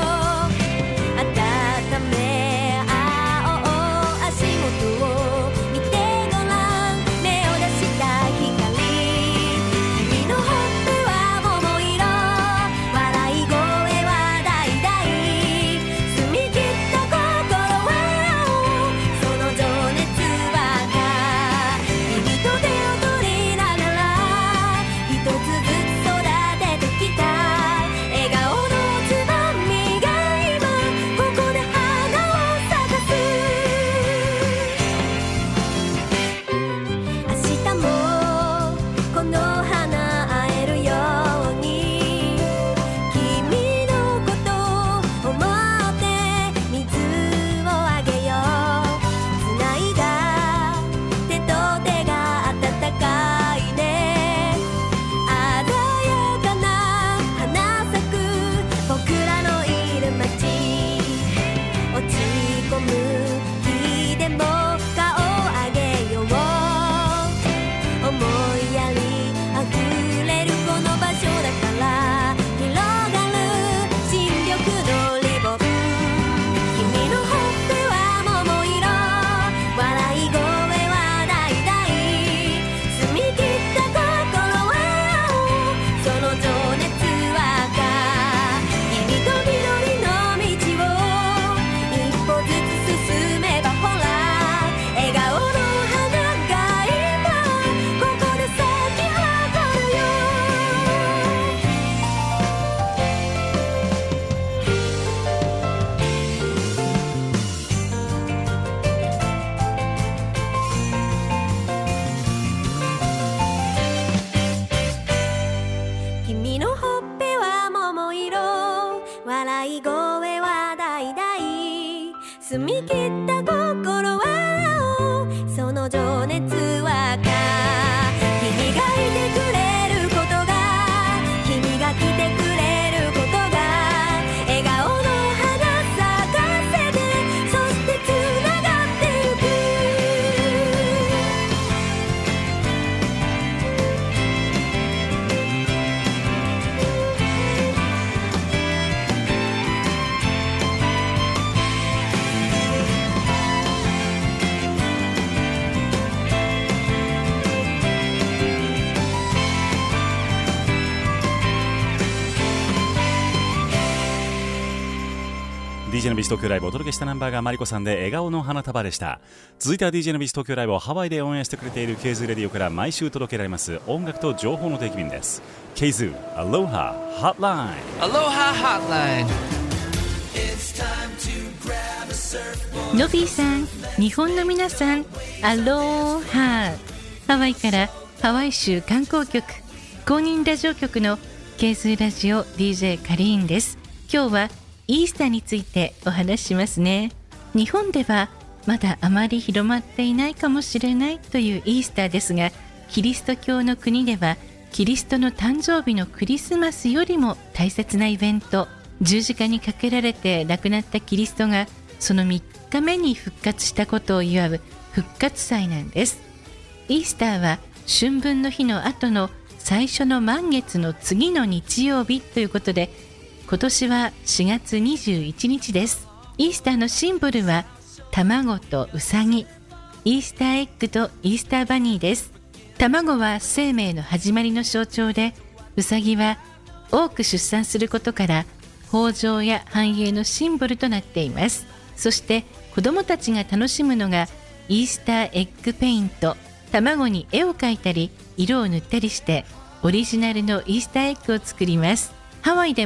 温め合おう、足元を見てごらん、目を出した光、君のほっぺは桃色、笑い声は橙、澄み切った心は青、その情熱は赤、君と手を取りながら一つずつ育ててきた笑顔のつぼみが今ここで花を咲かす、明日もこの花会えるように君のことを思って水をあげよう、つないだ手と手が温かいね、鮮やかな花咲く僕らのいる街、落ち込む日でも顔を上げよう、思いやりあふれるこの場所だから広がる新緑のリボン、君のほっぺは桃色、笑い声は橙、澄み切った心は青、その情熱は赤、君と緑の道を一歩ずつ進めばほら笑顔の花が今ここで咲き誇るよ、君のほっぺは桃色、笑い声は橙、澄み切った心は青、その情熱は赤、君がいてくれることが、君が来てくれることが、笑顔の花咲かせて、そしてつながってゆく、 DJ のビース東京ライブをお届けしたナンバーがマリコさんで笑顔の花束でした。続いては DJ のビース東京ライブをハワイでオンエアしてくれている K-Zoo レディオから毎週届けられます音楽と情報の定期便です。 K-Zoo Aloha Hotline。 Aloha Hotline。 のびーさん、日本の皆さん、アローハ。ハワイからハワイ州観光局公認ラジオ局の K-Zoo ラジオ DJ カリーンです。今日はイースターについてお話ししますね。日本ではまだあまり広まっていないかもしれないというイースターですが、キリスト教の国ではキリストの誕生日のクリスマスよりも大切なイベント、十字架にかけられて亡くなったキリストがその3日目に復活したことを祝う復活祭なんです。イースターは春分の日の後の最初の満月の次の日曜日ということで、今年は4月21日です。イースターのシンボルは卵とウサギ、イースターエッグとイースターバニーです。卵は生命の始まりの象徴で、ウサギは多く出産することから豊穣や繁栄のシンボルとなっています。そして子どもたちが楽しむのがイースターエッグペイント、卵に絵を描いたり色を塗ったりしてオリジナルのイースターエッグを作ります。ハワイでも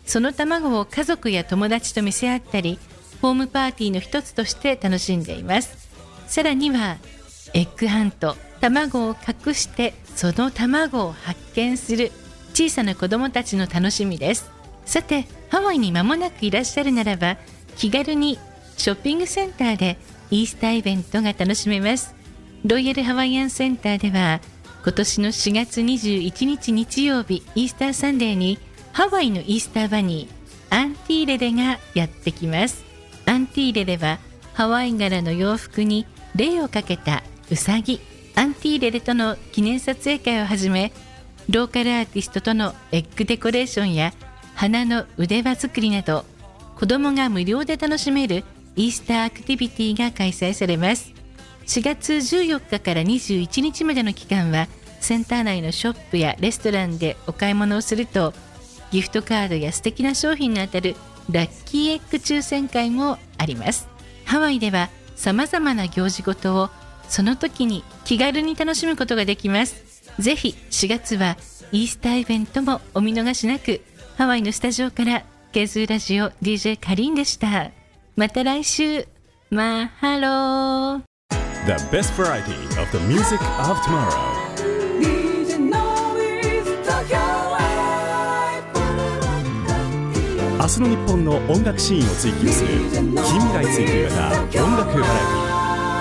その卵を家族や友達と見せ合ったり、ホームパーティーの一つとして楽しんでいます。さらにはエッグハント、卵を隠してその卵を発見する小さな子どもたちの楽しみです。さて、ハワイに間もなくいらっしゃるならば、気軽にショッピングセンターでイースターイベントが楽しめます。ロイヤルハワイアンセンターでは、今年の4月21日日曜日イースターサンデーにハワイのイースターバニーアンティーレレがやってきます。アンティーレレはハワイ柄の洋服にレイをかけたウサギ、アンティーレレとの記念撮影会をはじめ、ローカルアーティストとのエッグデコレーションや花の腕輪作りなど、子供が無料で楽しめるイースターアクティビティが開催されます。4月14日から21日までの期間は、センター内のショップやレストランでお買い物をすると、ギフトカードや素敵な商品の当たるラッキーエッグ抽選会もあります。ハワイでは様々な行事ごとをその時に気軽に楽しむことができます。ぜひ4月はイースターイベントもお見逃しなく。ハワイのスタジオからケーズラジオ DJ カリンでした。また来週。マハロー。 The best variety of the music of tomorrow. DJ Nobis Tokyo Live 明日の日本の音楽シーンを追求する近未来追求型音楽バラエティ。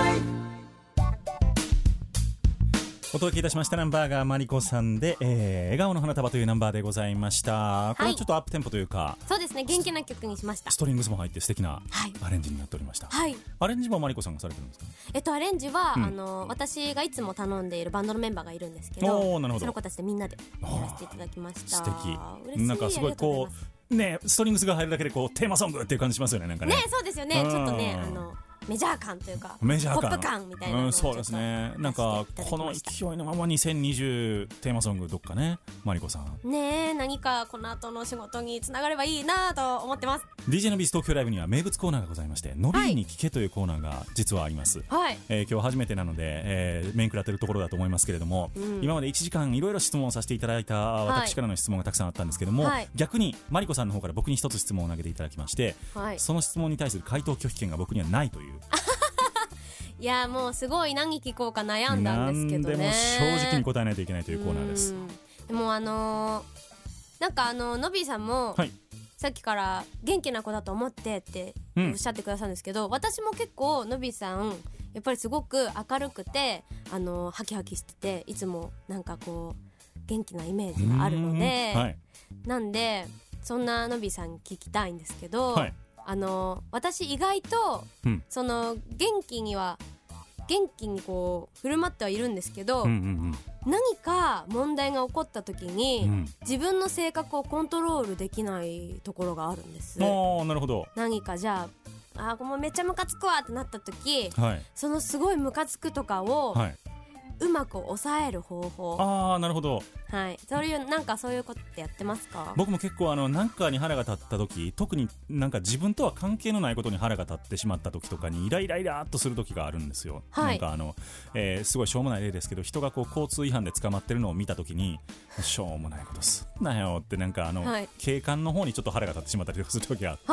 お届けいたしましたナンバーがマリコさんで、笑顔の花束というナンバーでございました。これはちょっとアップテンポというか、 そうですね、元気な曲にしました。 ストリングスも入って素敵なアレンジになっておりました。 はい、 アレンジもマリコさんがされてるんですか？ アレンジは、私がいつも頼んでいるバンドのメンバーがいるんですけど、 なるほど、 その子たちでみんなでやらせていただきました。 素敵。 嬉しい。 なんかすごいこうね、ストリングスが入るだけでこうテーマソングっていう感じしますよね。なんかね。 ね、そうですよね。ちょっとね、メジャー感というかメジャー感、 ポップ感みたいなのをそうですね。なんかこの勢いのまま2020テーマソングどっかね、マリコさんね、何かこの後の仕事につながればいいなと思ってます。 DJ のビース東京ライブには名物コーナーがございまして、のびーに聞けというコーナーが実はあります。 はい、 今日初めてなので、面食らってるところだと思いますけれども、今まで1時間いろいろ質問をさせていただいた私からの質問がたくさんあったんですけども、逆にマリコさんの方から僕に一つ質問を投げていただきまして、その質問に対する回答拒否権が僕にはないといういや、もうすごい何聞こうか悩んだんですけどね。 何でも正直に答えないといけないというコーナーです。 でもなんかのびーさんも、さっきから元気な子だと思ってっておっしゃってくださるんですけど、私も結構のびーさんやっぱりすごく明るくてハキハキしてて、いつもなんかこう元気なイメージがあるので、なんでそんなのびーさんに聞きたいんですけど、私意外と、その元気にこう振る舞ってはいるんですけど、何か問題が起こった時に、自分の性格をコントロールできないところがあるんです。 なるほど。 何かじゃあもうめっちゃムカつくわってなった時、そのすごいムカつくとかを、うまく抑える方法。 なるほど。 そういうことってやってますか？ 僕も結構なんかに腹が立った時、特になんか自分とは関係のないことに腹が立ってしまった時とかにイライラっとする時があるんですよ。なんかすごいしょうもない例ですけど、人がこう交通違反で捕まってるのを見た時に、しょうもないことすんなよってなんか警官の方にちょっと腹が立ってしまったりする時があって、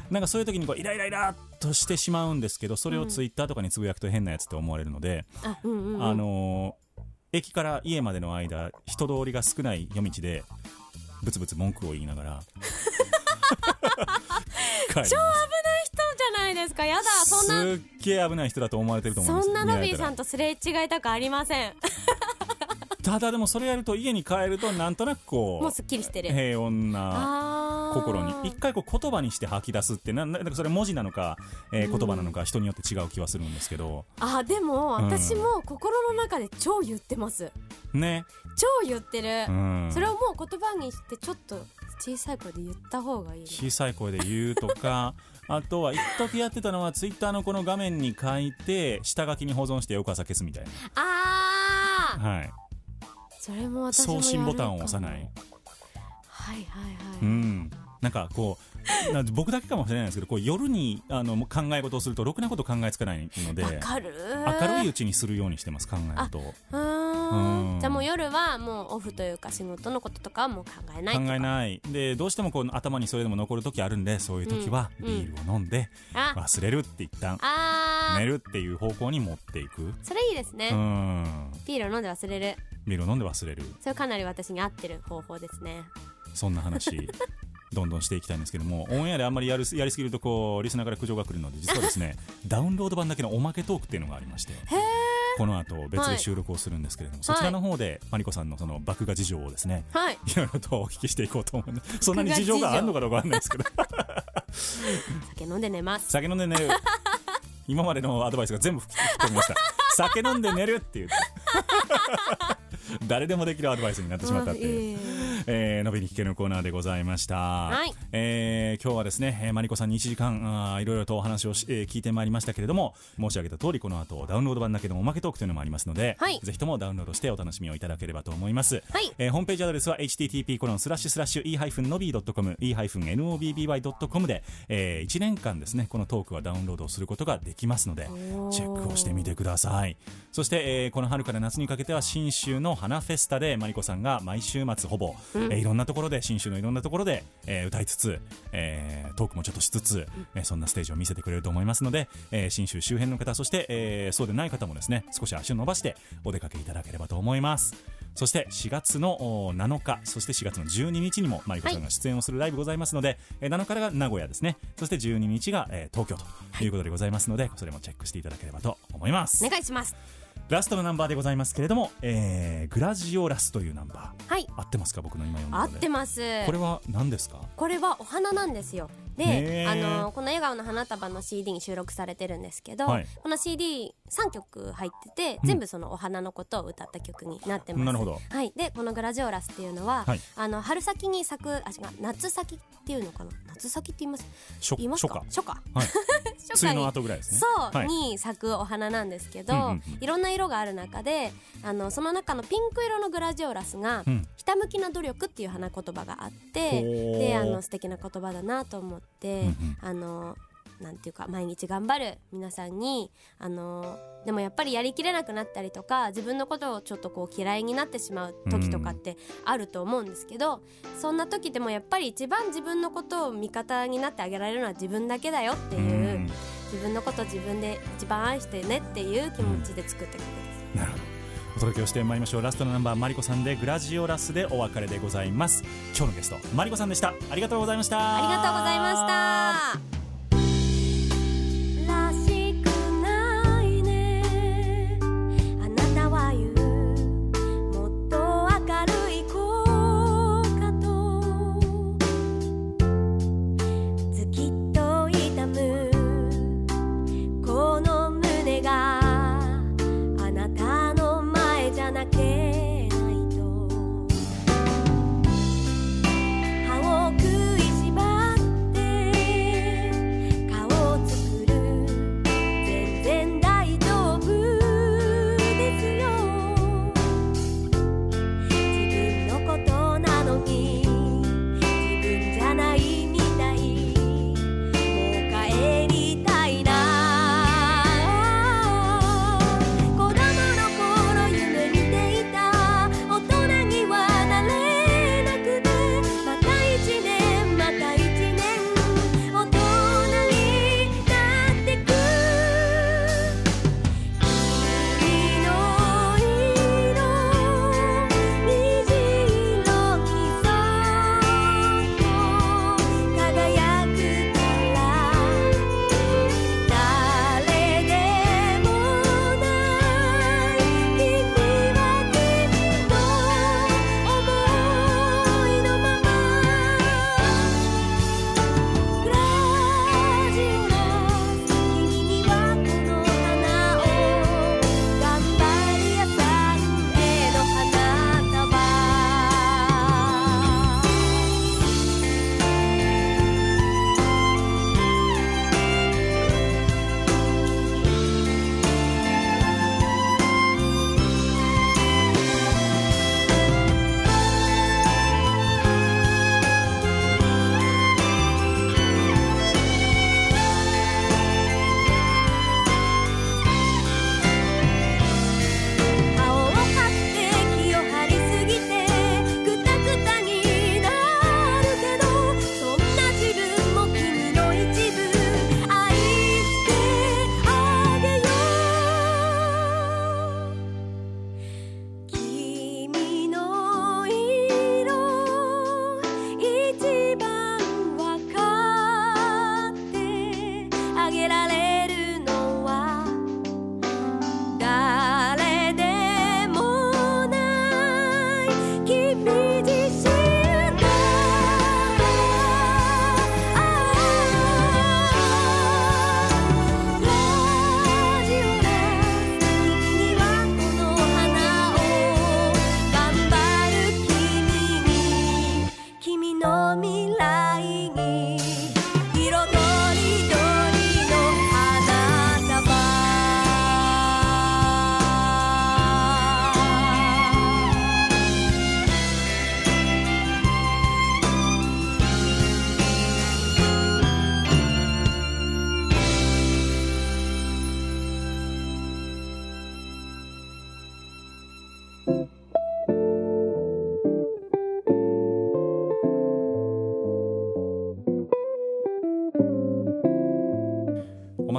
なんかそういう時にこうイライラっとしてしまうんですけど、それをツイッターとかにつぶやくと変なやつって思われるので、駅から家までの間、人通りが少ない夜道でブツブツ文句を言いながら超危ない人じゃないですか。やだ、そんなすっげえ危ない人だと思われてると思うんです。 そんなのびーさんとすれ違いたくありませんただでもそれやると家に帰るとなんとなくこうもうすっきりしてる平穏な心に一回こう言葉にして吐き出すって、なんかそれ文字なのか、言葉なのか人によって違う気はするんですけど、 でも私も心の中で超言ってますね。 超言ってる、それをもう言葉にしてちょっと小さい声で言った方がいい。 小さい声で言うとかあとは一時やってたのはツイッターのこの画面に書いて下書きに保存して翌朝消すみたいな。 それも私もやるかも。 送信ボタンを押さない。なんかこう僕だけかもしれないんですけど、こう夜に考え事をするとろくなこと考えつかないので、明るいうちにするようにしてます、考え事を。 じゃあもう夜はもうオフというか仕事のこととかはもう考えないとか。 考えないで、どうしてもこう頭にそれでも残る時あるんで、そういう時はビールを飲んで忘れるって一旦寝るっていう方向に持っていく。 それいいですね。ビールを飲んで忘れる。ビールを飲んで忘れる。それかなり私に合ってる方法ですね。 そんな話どんどんしていきたいんですけども、オンエアであんまりやりすぎるとこうリスナーから苦情が来るので、実はですねダウンロード版だけのおまけトークっていうのがありまして、この後別で収録をするんですけれども、そちらの方でマリコさんのその麦芽事情をですね、いろいろとお聞きしていこうと思うんで、そんなに事情があるのかどうかわかんないですけど酒飲んで寝ます。 酒飲んで寝る今までのアドバイスが全部吹き飛びました酒飲んで寝るっていう誰でもできるアドバイスになってしまったっていう、のびに聞けるコーナーでございました。今日はですね、マリコさんに1時間いろいろとお話を聞いてまいりましたけれども、申し上げた通りこの後ダウンロード版だけでもおまけトークというのもありますので、ぜひともダウンロードしてお楽しみをいただければと思います。ホームページアドレスは http://e-nobby.com e-nobby.com で、1年間ですねこのトークはダウンロードをすることができますので、チェックをしてみてください。そして、この春から夏にかけては信州の花フェスタでマリコさんが毎週末ほぼ、いろんなところで信州のいろんなところで、歌いつつ、トークもちょっとしつつ、そんなステージを見せてくれると思いますので、信州周辺の方、そして、そうでない方もですね少し足を伸ばしてお出かけいただければと思います。そして4月の7日そして4月の12日にもマリコさんが出演をするライブございますので、7日が名古屋ですね、そして12日が、東京ということでございますので、それもチェックしていただければと思います。 お願いします。 ラストのナンバーでございますけれども、グラジオラスというナンバー、合ってますか？僕の今読んだので。 合ってます。 これは何ですか？ これはお花なんですよ。で、この笑顔の花束の CD に収録されてるんですけど、この CD3 曲入ってて、全部そのお花のことを歌った曲になってます。 なるほど。 でこのグラジオラスっていうのは、春先に咲く夏先っていうのかな、夏先って言います初夏梅雨の後ぐらいですね。 そう、に咲くお花なんですけど、いろんな色がある中でその中のピンク色のグラジオラスが、ひたむきな努力っていう花言葉があって、で素敵な言葉だなと思って、なんていうか毎日頑張る皆さんにでもやっぱりやりきれなくなったりとか、自分のことをちょっとこう嫌いになってしまう時とかってあると思うんですけど、そんな時でもやっぱり一番自分のことを味方になってあげられるのは自分だけだよっていう、自分のことを自分で一番愛してねっていう気持ちで作った曲です。 なるほど。お届けをしてまいりましょう。ラストのナンバーマリコさんでグラジオラスでお別れでございます。今日のゲストマリコさんでした。ありがとうございました。 ありがとうございました。 らしくないね、あなたは言う、もっと明るい子かと、ずきっと痛むこの胸があなたの前じゃなけないと、歯を食いしばって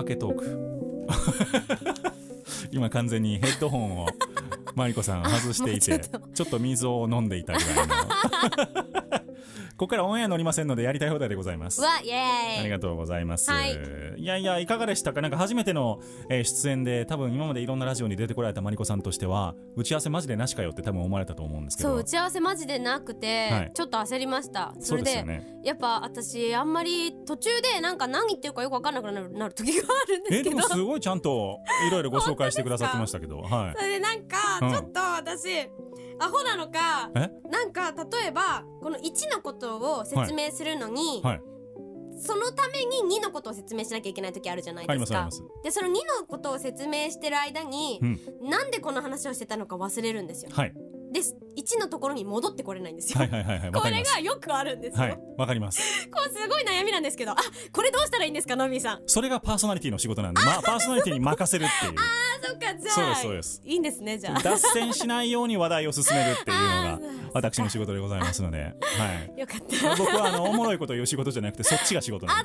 負けトーク今完全にヘッドホンをマリコさん外していてちょっと水を飲んでいたぐらいのここからオンエア乗りませんのでやりたい放題でございます。 わイエーイ、 ありがとうございます、 はい、 いやいやいかがでしたか。なんか初めての、出演で多分今までいろんなラジオに出てこられたマリコさんとしては打ち合わせマジでなしかよって多分思われたと思うんですけど、 そう打ち合わせマジでなくて、はい、ちょっと焦りました。それ で、ね、やっぱ私あんまり途中でなんか何言ってるかよく分かんなくなる時があるんですけど、 でもすごいちゃんといろいろご紹介してくださってましたけど、はい、 それでなんかちょっと私、アホなのかなんか例えばこの1のことを説明するのに、はいはい、そのために2のことを説明しなきゃいけない時あるじゃないですか。あります。でその2のことを説明してる間に、なんでこの話をしてたのか忘れるんですよ、はい、で1のところに戻ってこれないんですよ、はいはいはいはい、これがよくあるんですよ。はい、わかります。これすごい悩みなんですけど、あ、これどうしたらいいんですか、のみさん。それがパーソナリティの仕事なんで、パーソナリティに任せるっていうそっか、じゃあそうですいいんですね。じゃあ脱線しないように話題を進めるっていうのが私の仕事でございますので、はい、よかった僕はおもろいこと言う仕事じゃなくてそっちが仕事なんで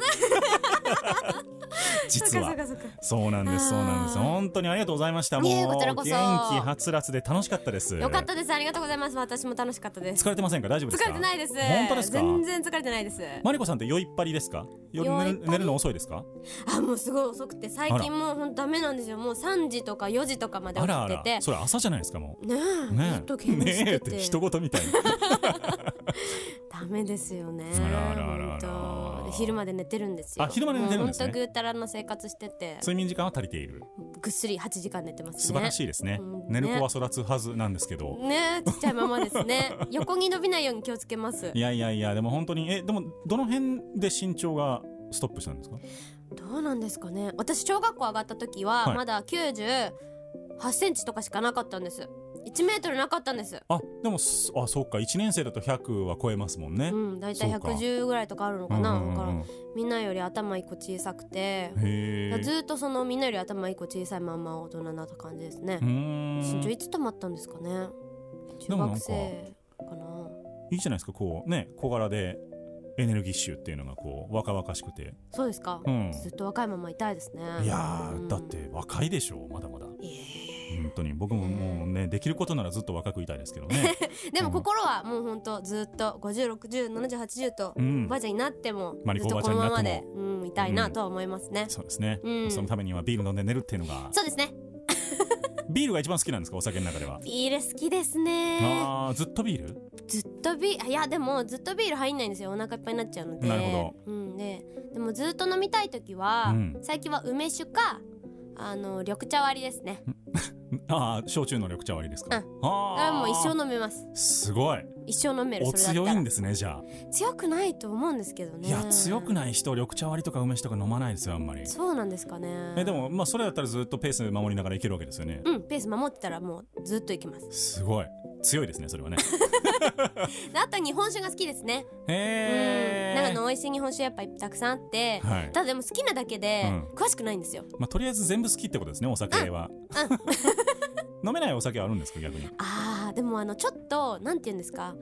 実はそうなんですそうなんです。本当にありがとうございました。もう元気はつらつで楽しかったです。よかったです。ありがとうございます。私も楽しかったです。疲れてませんか。大丈夫ですか。疲れてないです。本当ですか。全然疲れてないです。マリコさんって酔いっぱりですか。夜寝るの遅いですか。あ、もうすごい遅くて最近もうほんとダメなんですよ。もう3時とか4時とかまで起きてて、それ朝じゃないですか。もうねえずっとゲームしてて人事みたいなダメですよね。昼まで寝てるんですよ。あ、昼まで寝てるんですね。ほんとぐうたらの生活してて睡眠時間は足りている。ぐっすり8時間寝てますね。素晴らしいですね、寝る子は育つはずなんですけどね、ちっちゃいままですね横に伸びないように気をつけます。いやいやいや、でも本当にでもどの辺で身長がストップしたんですか。どうなんですかね。私小学校上がった時はまだ98センチとかしかなかったんです。1メートルなかったんです。あ、でもそうか、1年生だと100は超えますもんね。だいたい110ぐらいとかあるのかな。だからみんなより頭1個小さくて、ずっとそのみんなより頭1個小さいまま大人になった感じですね。身長いつ溜まったんですかね。中学生かな。いいじゃないですか、こうね、小柄でエネルギッシュっていうのがこう若々しくて。そうですか、ずっと若いままいたいですね。いやだって若いでしょ、まだまだ。本当に僕ももうね、できることならずっと若くいたいですけどねでも心はもう本当ずっと50、60、70、80とおばあちゃんになってもずっとこのままでいたいなとは思いますね。そうですね、そのためにはビール飲んで寝るっていうのが。そうですねビールが一番好きなんですか、お酒の中では。ビール好きですね。あ、ずっとビール。ずっとビール、いやでもずっとビール入んないんですよ。お腹いっぱいになっちゃうので。なるほど、でもずっと飲みたい時は、最近は梅酒か緑茶割りですねああ、焼酎の緑茶割りですか。ああ、もう一生飲めます。すごい、一生飲める。それだったらお強いんですね。じゃあ強くないと思うんですけどね。いや強くない人緑茶割りとか梅酒とか飲まないですよ、あんまり。そうなんですかね。でもまあそれだったらずっとペース守りながらいけるわけですよね。ペース守ってたらもうずっといけます。すごい強いですね、それはねあと日本酒が好きですね。なんか美味しい日本酒やっぱりたくさんあって、ただでも好きなだけで詳しくないんですよ。まあとりあえず全部好きってことですね、お酒は。飲めないお酒はあるんですか、逆に。ああ、でもちょっとなんていうんですか、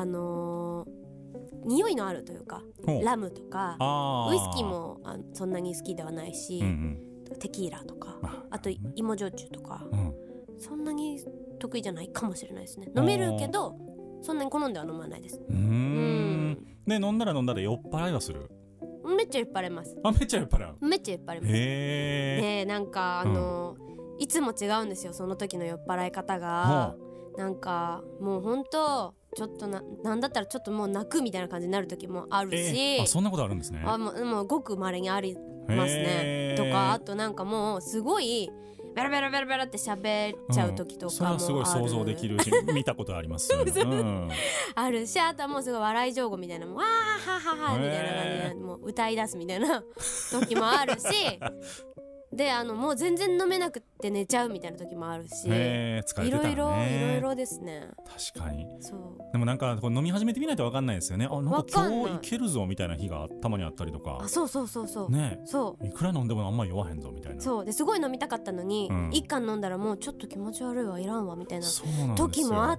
匂いのあるというか、ラムとかウイスキーもそんなに好きではないし、テキーラとか、あと芋焼酎とか、そんなに得意じゃないかもしれないですね。飲めるけどそんなに好んでは飲まないです。で飲んだら飲んだで酔っ払いはする。めっちゃ酔っ払います。あ、めっちゃ酔っ払う。めっちゃ酔っ払います。ね、なんかいつも違うんですよ、その時の酔っ払い方が。なんかもう本当ちょっとなんだったらちょっともう泣くみたいな感じになる時もあるし、あ、そんなことあるんですね。もうごく稀にありますね。とか、あとなんかもうすごいベラベラベラベラって喋っちゃう時とかもある。それはすごい想像できるし見たことありますあるし、あとはもうすごい笑い上手みたいな、わーはははみたいな感じでもう歌い出すみたいな時もあるしでもう全然飲めなくって寝ちゃうみたいな時もあるし、疲れてたね。いろいろですね。確かに。そうでもなんかこう飲み始めてみないと分かんないですよね。あ、なんか今日いけるぞみたいな日がたまにあったりとか。あ、そうね、そういくら飲んでもあんまり酔わへんぞみたいな。そうですごい飲みたかったのに、一缶飲んだらもうちょっと気持ち悪いわ、いらんわみたいな時もあって、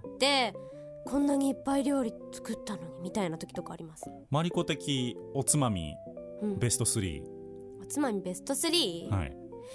こんなにいっぱい料理作ったのにみたいな時とかあります。マリコ的おつまみ、ベスト3。 つまみベスト 3？ はい。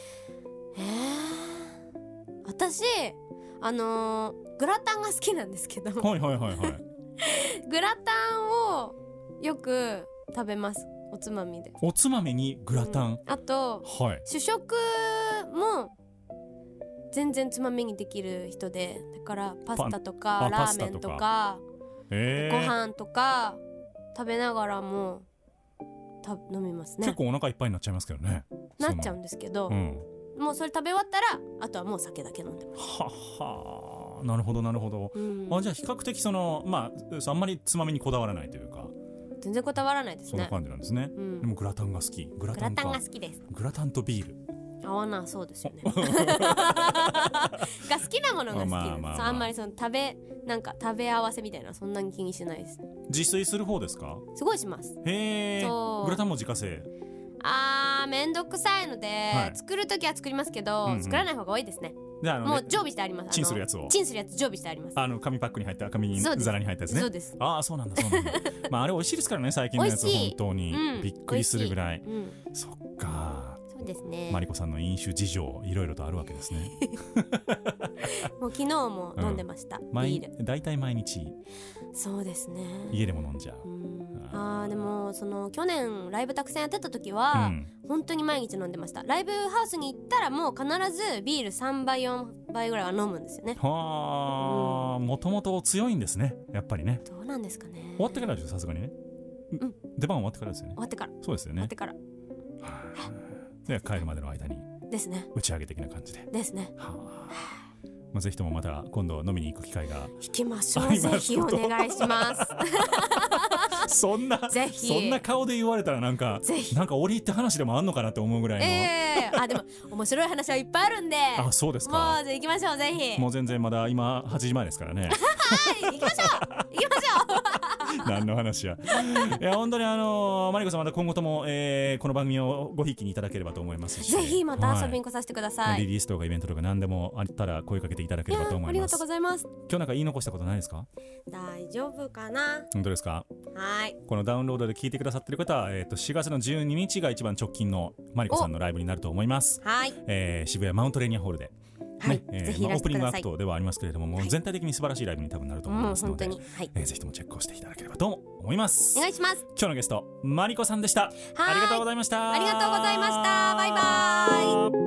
私グラタンが好きなんですけどはいはいはいはい。 グラタンをよく食べます、おつまみで。 おつまみにグラタン、 あと、 はい、 主食も全然つまみにできる人で、だからパスタとかラーメンとかご飯とか食べながらも飲みますね。 結構お腹いっぱいになっちゃいますけどね。 なっちゃうんですけど、もうそれ食べ終わったらあとはもう酒だけ飲んでます。 はは、なるほどなるほど。じゃあ比較的あんまりつまみにこだわらないというか。 全然こだわらないですね。 そんな感じなんですね。でもグラタンが好き。グラタンが好きです。グラタンとビール合わなそうですよねが好きなものが好きです。あんまり食べ合わせみたいなそんなに気にしないです。 自炊する方ですか？ すごいします。 へえ。グラタンも自家製？めんどくさいので、作るときは作りますけど、作らない方が多いですね。もう常備してあります。 チンするやつを常備してあります。 紙パックに入った紙皿に入ったやつね。 そうです。 そうなんだそうなんだあれ美味しいですからね、最近のやつ本当にびっくりするぐらい。そっか。そうですね。マリコさんの飲酒事情いろいろとあるわけですねもう昨日も飲んでました、ビール。 だいたい毎日？そうですね、家でも飲んじゃう。 でも去年ライブたくさんやってた時は、本当に毎日飲んでました。ライブハウスに行ったらもう必ずビール3杯4杯ぐらいは飲むんですよね。 もともと強いんですね、やっぱりね。 どうなんですかね。 終わってからでしょ、さすがにね。出番終わってからですよね。 終わってから。 そうですよね。 終わってから。 で帰るまでの間にですね、 打ち上げ的な感じでですね。 ぜひともまた今度飲みに行く機会が行きましょう。ぜひお願いしますそんな顔で言われたらなんか折り入って話でもあんのかなって思うぐらいの。 でも面白い話はいっぱいあるんで。 そうですか。 もう行きましょう、ぜひ。 もう全然まだ今8時前ですからねはい、行きましょう何の話やいや本当にマリコさんまた今後とも、この番組をごひいきにいただければと思いますし、 ぜひまた遊びに来させてください。 リリースとかイベントとか何でもあったら声かけていただければと思います。 ありがとうございます。 今日なんか言い残したことないですか？ 大丈夫かな。 本当ですか？ はい。 このダウンロードで聞いてくださってる方は、4月の12日が一番直近のマリコさんのライブになると思います。 はい。 渋谷マウントレーニアホールで、 ぜひいらしてください。 オープニングアクトではありますけれども、もう全体的に素晴らしいライブに多分なると思いますので、 本当に、 ぜひともチェックをしていただければと思います。 お願いします。 今日のゲストマリコさんでした。ありがとうございました。 ありがとうございました。バイバイ。